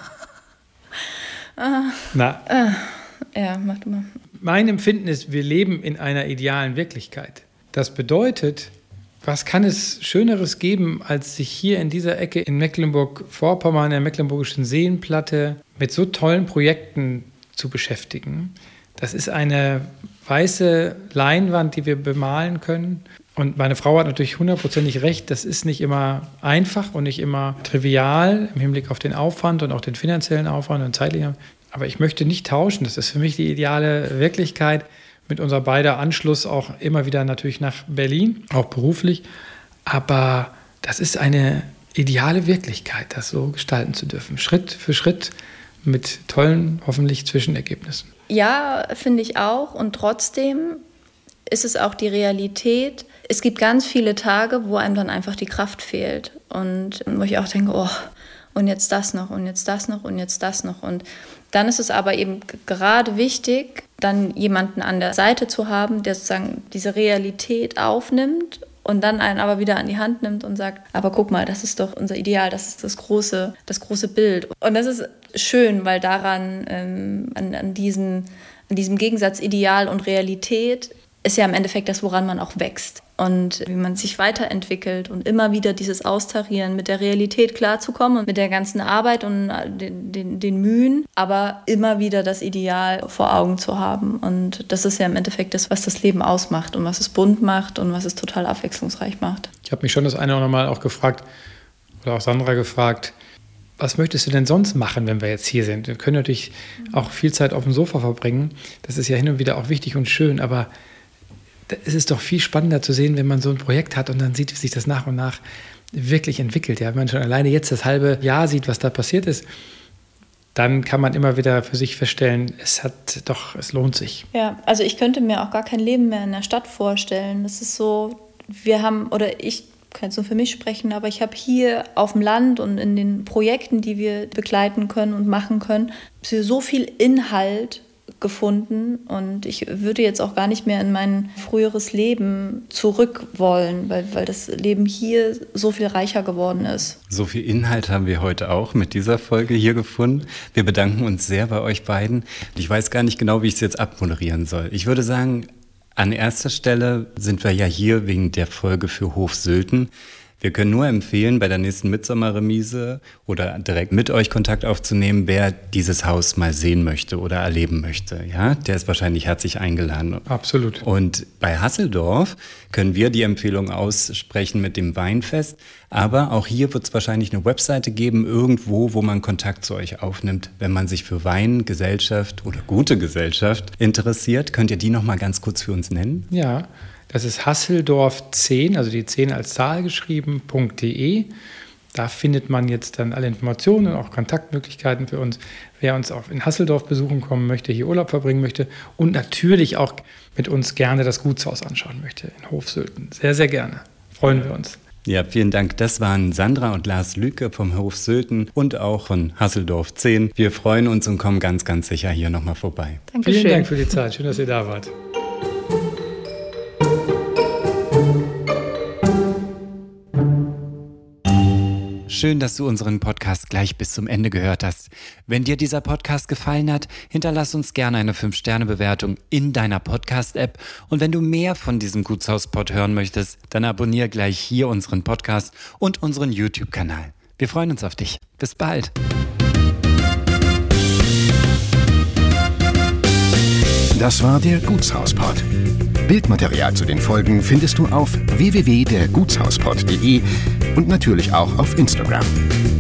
Ja, mach du mal. Mein Empfinden ist, wir leben in einer idealen Wirklichkeit. Das bedeutet, was kann es Schöneres geben, als sich hier in dieser Ecke in Mecklenburg-Vorpommern, in der Mecklenburgischen Seenplatte, mit so tollen Projekten zu beschäftigen. Das ist eine weiße Leinwand, die wir bemalen können. Und meine Frau hat natürlich 100%ig recht, das ist nicht immer einfach und nicht immer trivial im Hinblick auf den Aufwand und auch den finanziellen Aufwand und zeitlichen. Aber ich möchte nicht tauschen. Das ist für mich die ideale Wirklichkeit. Mit unser beider Anschluss auch immer wieder natürlich nach Berlin, auch beruflich. Aber das ist eine ideale Wirklichkeit, das so gestalten zu dürfen. Schritt für Schritt mit tollen, hoffentlich Zwischenergebnissen. Ja, finde ich auch. Und trotzdem ist es auch die Realität. Es gibt ganz viele Tage, wo einem dann einfach die Kraft fehlt. Und wo ich auch denke, oh, und jetzt das noch, und jetzt das noch, und jetzt das noch. Und dann ist es aber eben gerade wichtig, dann jemanden an der Seite zu haben, der sozusagen diese Realität aufnimmt und dann einen aber wieder an die Hand nimmt und sagt, aber guck mal, das ist doch unser Ideal, das ist das große Bild. Und das ist schön, weil daran, an diesem Gegensatz Ideal und Realität, ist ja im Endeffekt das, woran man auch wächst. Und wie man sich weiterentwickelt und immer wieder dieses Austarieren, mit der Realität klarzukommen und mit der ganzen Arbeit und den Mühen, aber immer wieder das Ideal vor Augen zu haben. Und das ist ja im Endeffekt das, was das Leben ausmacht und was es bunt macht und was es total abwechslungsreich macht. Ich habe mich schon das eine oder andere Mal auch gefragt, oder auch Sandra gefragt, was möchtest du denn sonst machen, wenn wir jetzt hier sind? Wir können natürlich auch viel Zeit auf dem Sofa verbringen. Das ist ja hin und wieder auch wichtig und schön, aber es ist doch viel spannender zu sehen, wenn man so ein Projekt hat und dann sieht, wie sich das nach und nach wirklich entwickelt. Ja, wenn man schon alleine jetzt das halbe Jahr sieht, was da passiert ist, dann kann man immer wieder für sich feststellen, es lohnt sich. Ja, also ich könnte mir auch gar kein Leben mehr in der Stadt vorstellen. Das ist so, ich kann jetzt nur für mich sprechen, aber ich habe hier auf dem Land und in den Projekten, die wir begleiten können und machen können, so viel Inhalt gefunden und ich würde jetzt auch gar nicht mehr in mein früheres Leben zurück wollen, weil das Leben hier so viel reicher geworden ist. So viel Inhalt haben wir heute auch mit dieser Folge hier gefunden. Wir bedanken uns sehr bei euch beiden. Ich weiß gar nicht genau, wie ich es jetzt abmoderieren soll. Ich würde sagen, an erster Stelle sind wir ja hier wegen der Folge für Hof Sülten. Wir können nur empfehlen, bei der nächsten Mitsommerremise oder direkt mit euch Kontakt aufzunehmen, wer dieses Haus mal sehen möchte oder erleben möchte. Ja, der ist wahrscheinlich herzlich eingeladen. Absolut. Und bei Hasseldorf können wir die Empfehlung aussprechen mit dem Weinfest. Aber auch hier wird es wahrscheinlich eine Webseite geben, irgendwo, wo man Kontakt zu euch aufnimmt. Wenn man sich für Wein, Gesellschaft oder gute Gesellschaft interessiert, könnt ihr die noch mal ganz kurz für uns nennen? Ja. Das ist Hasseldorf10, also die 10 als Zahl geschrieben.de. Da findet man jetzt dann alle Informationen und auch Kontaktmöglichkeiten für uns, wer uns auch in Hasseldorf besuchen kommen möchte, hier Urlaub verbringen möchte und natürlich auch mit uns gerne das Gutshaus anschauen möchte in Hof Sülten. Sehr, sehr gerne. Freuen wir uns. Ja, vielen Dank. Das waren Sandra und Lars Lüke vom Hof Sülten und auch von Hasseldorf 10. Wir freuen uns und kommen ganz, ganz sicher hier nochmal vorbei. Dankeschön. Vielen Dank für die Zeit. Schön, dass ihr da wart. Schön, dass du unseren Podcast gleich bis zum Ende gehört hast. Wenn dir dieser Podcast gefallen hat, hinterlass uns gerne eine 5-Sterne-Bewertung in deiner Podcast-App. Und wenn du mehr von diesem Gutshaus-Pod hören möchtest, dann abonniere gleich hier unseren Podcast und unseren YouTube-Kanal. Wir freuen uns auf dich. Bis bald. Das war der Gutshaus-Pod. Bildmaterial zu den Folgen findest du auf www.dergutshauspod.de und natürlich auch auf Instagram.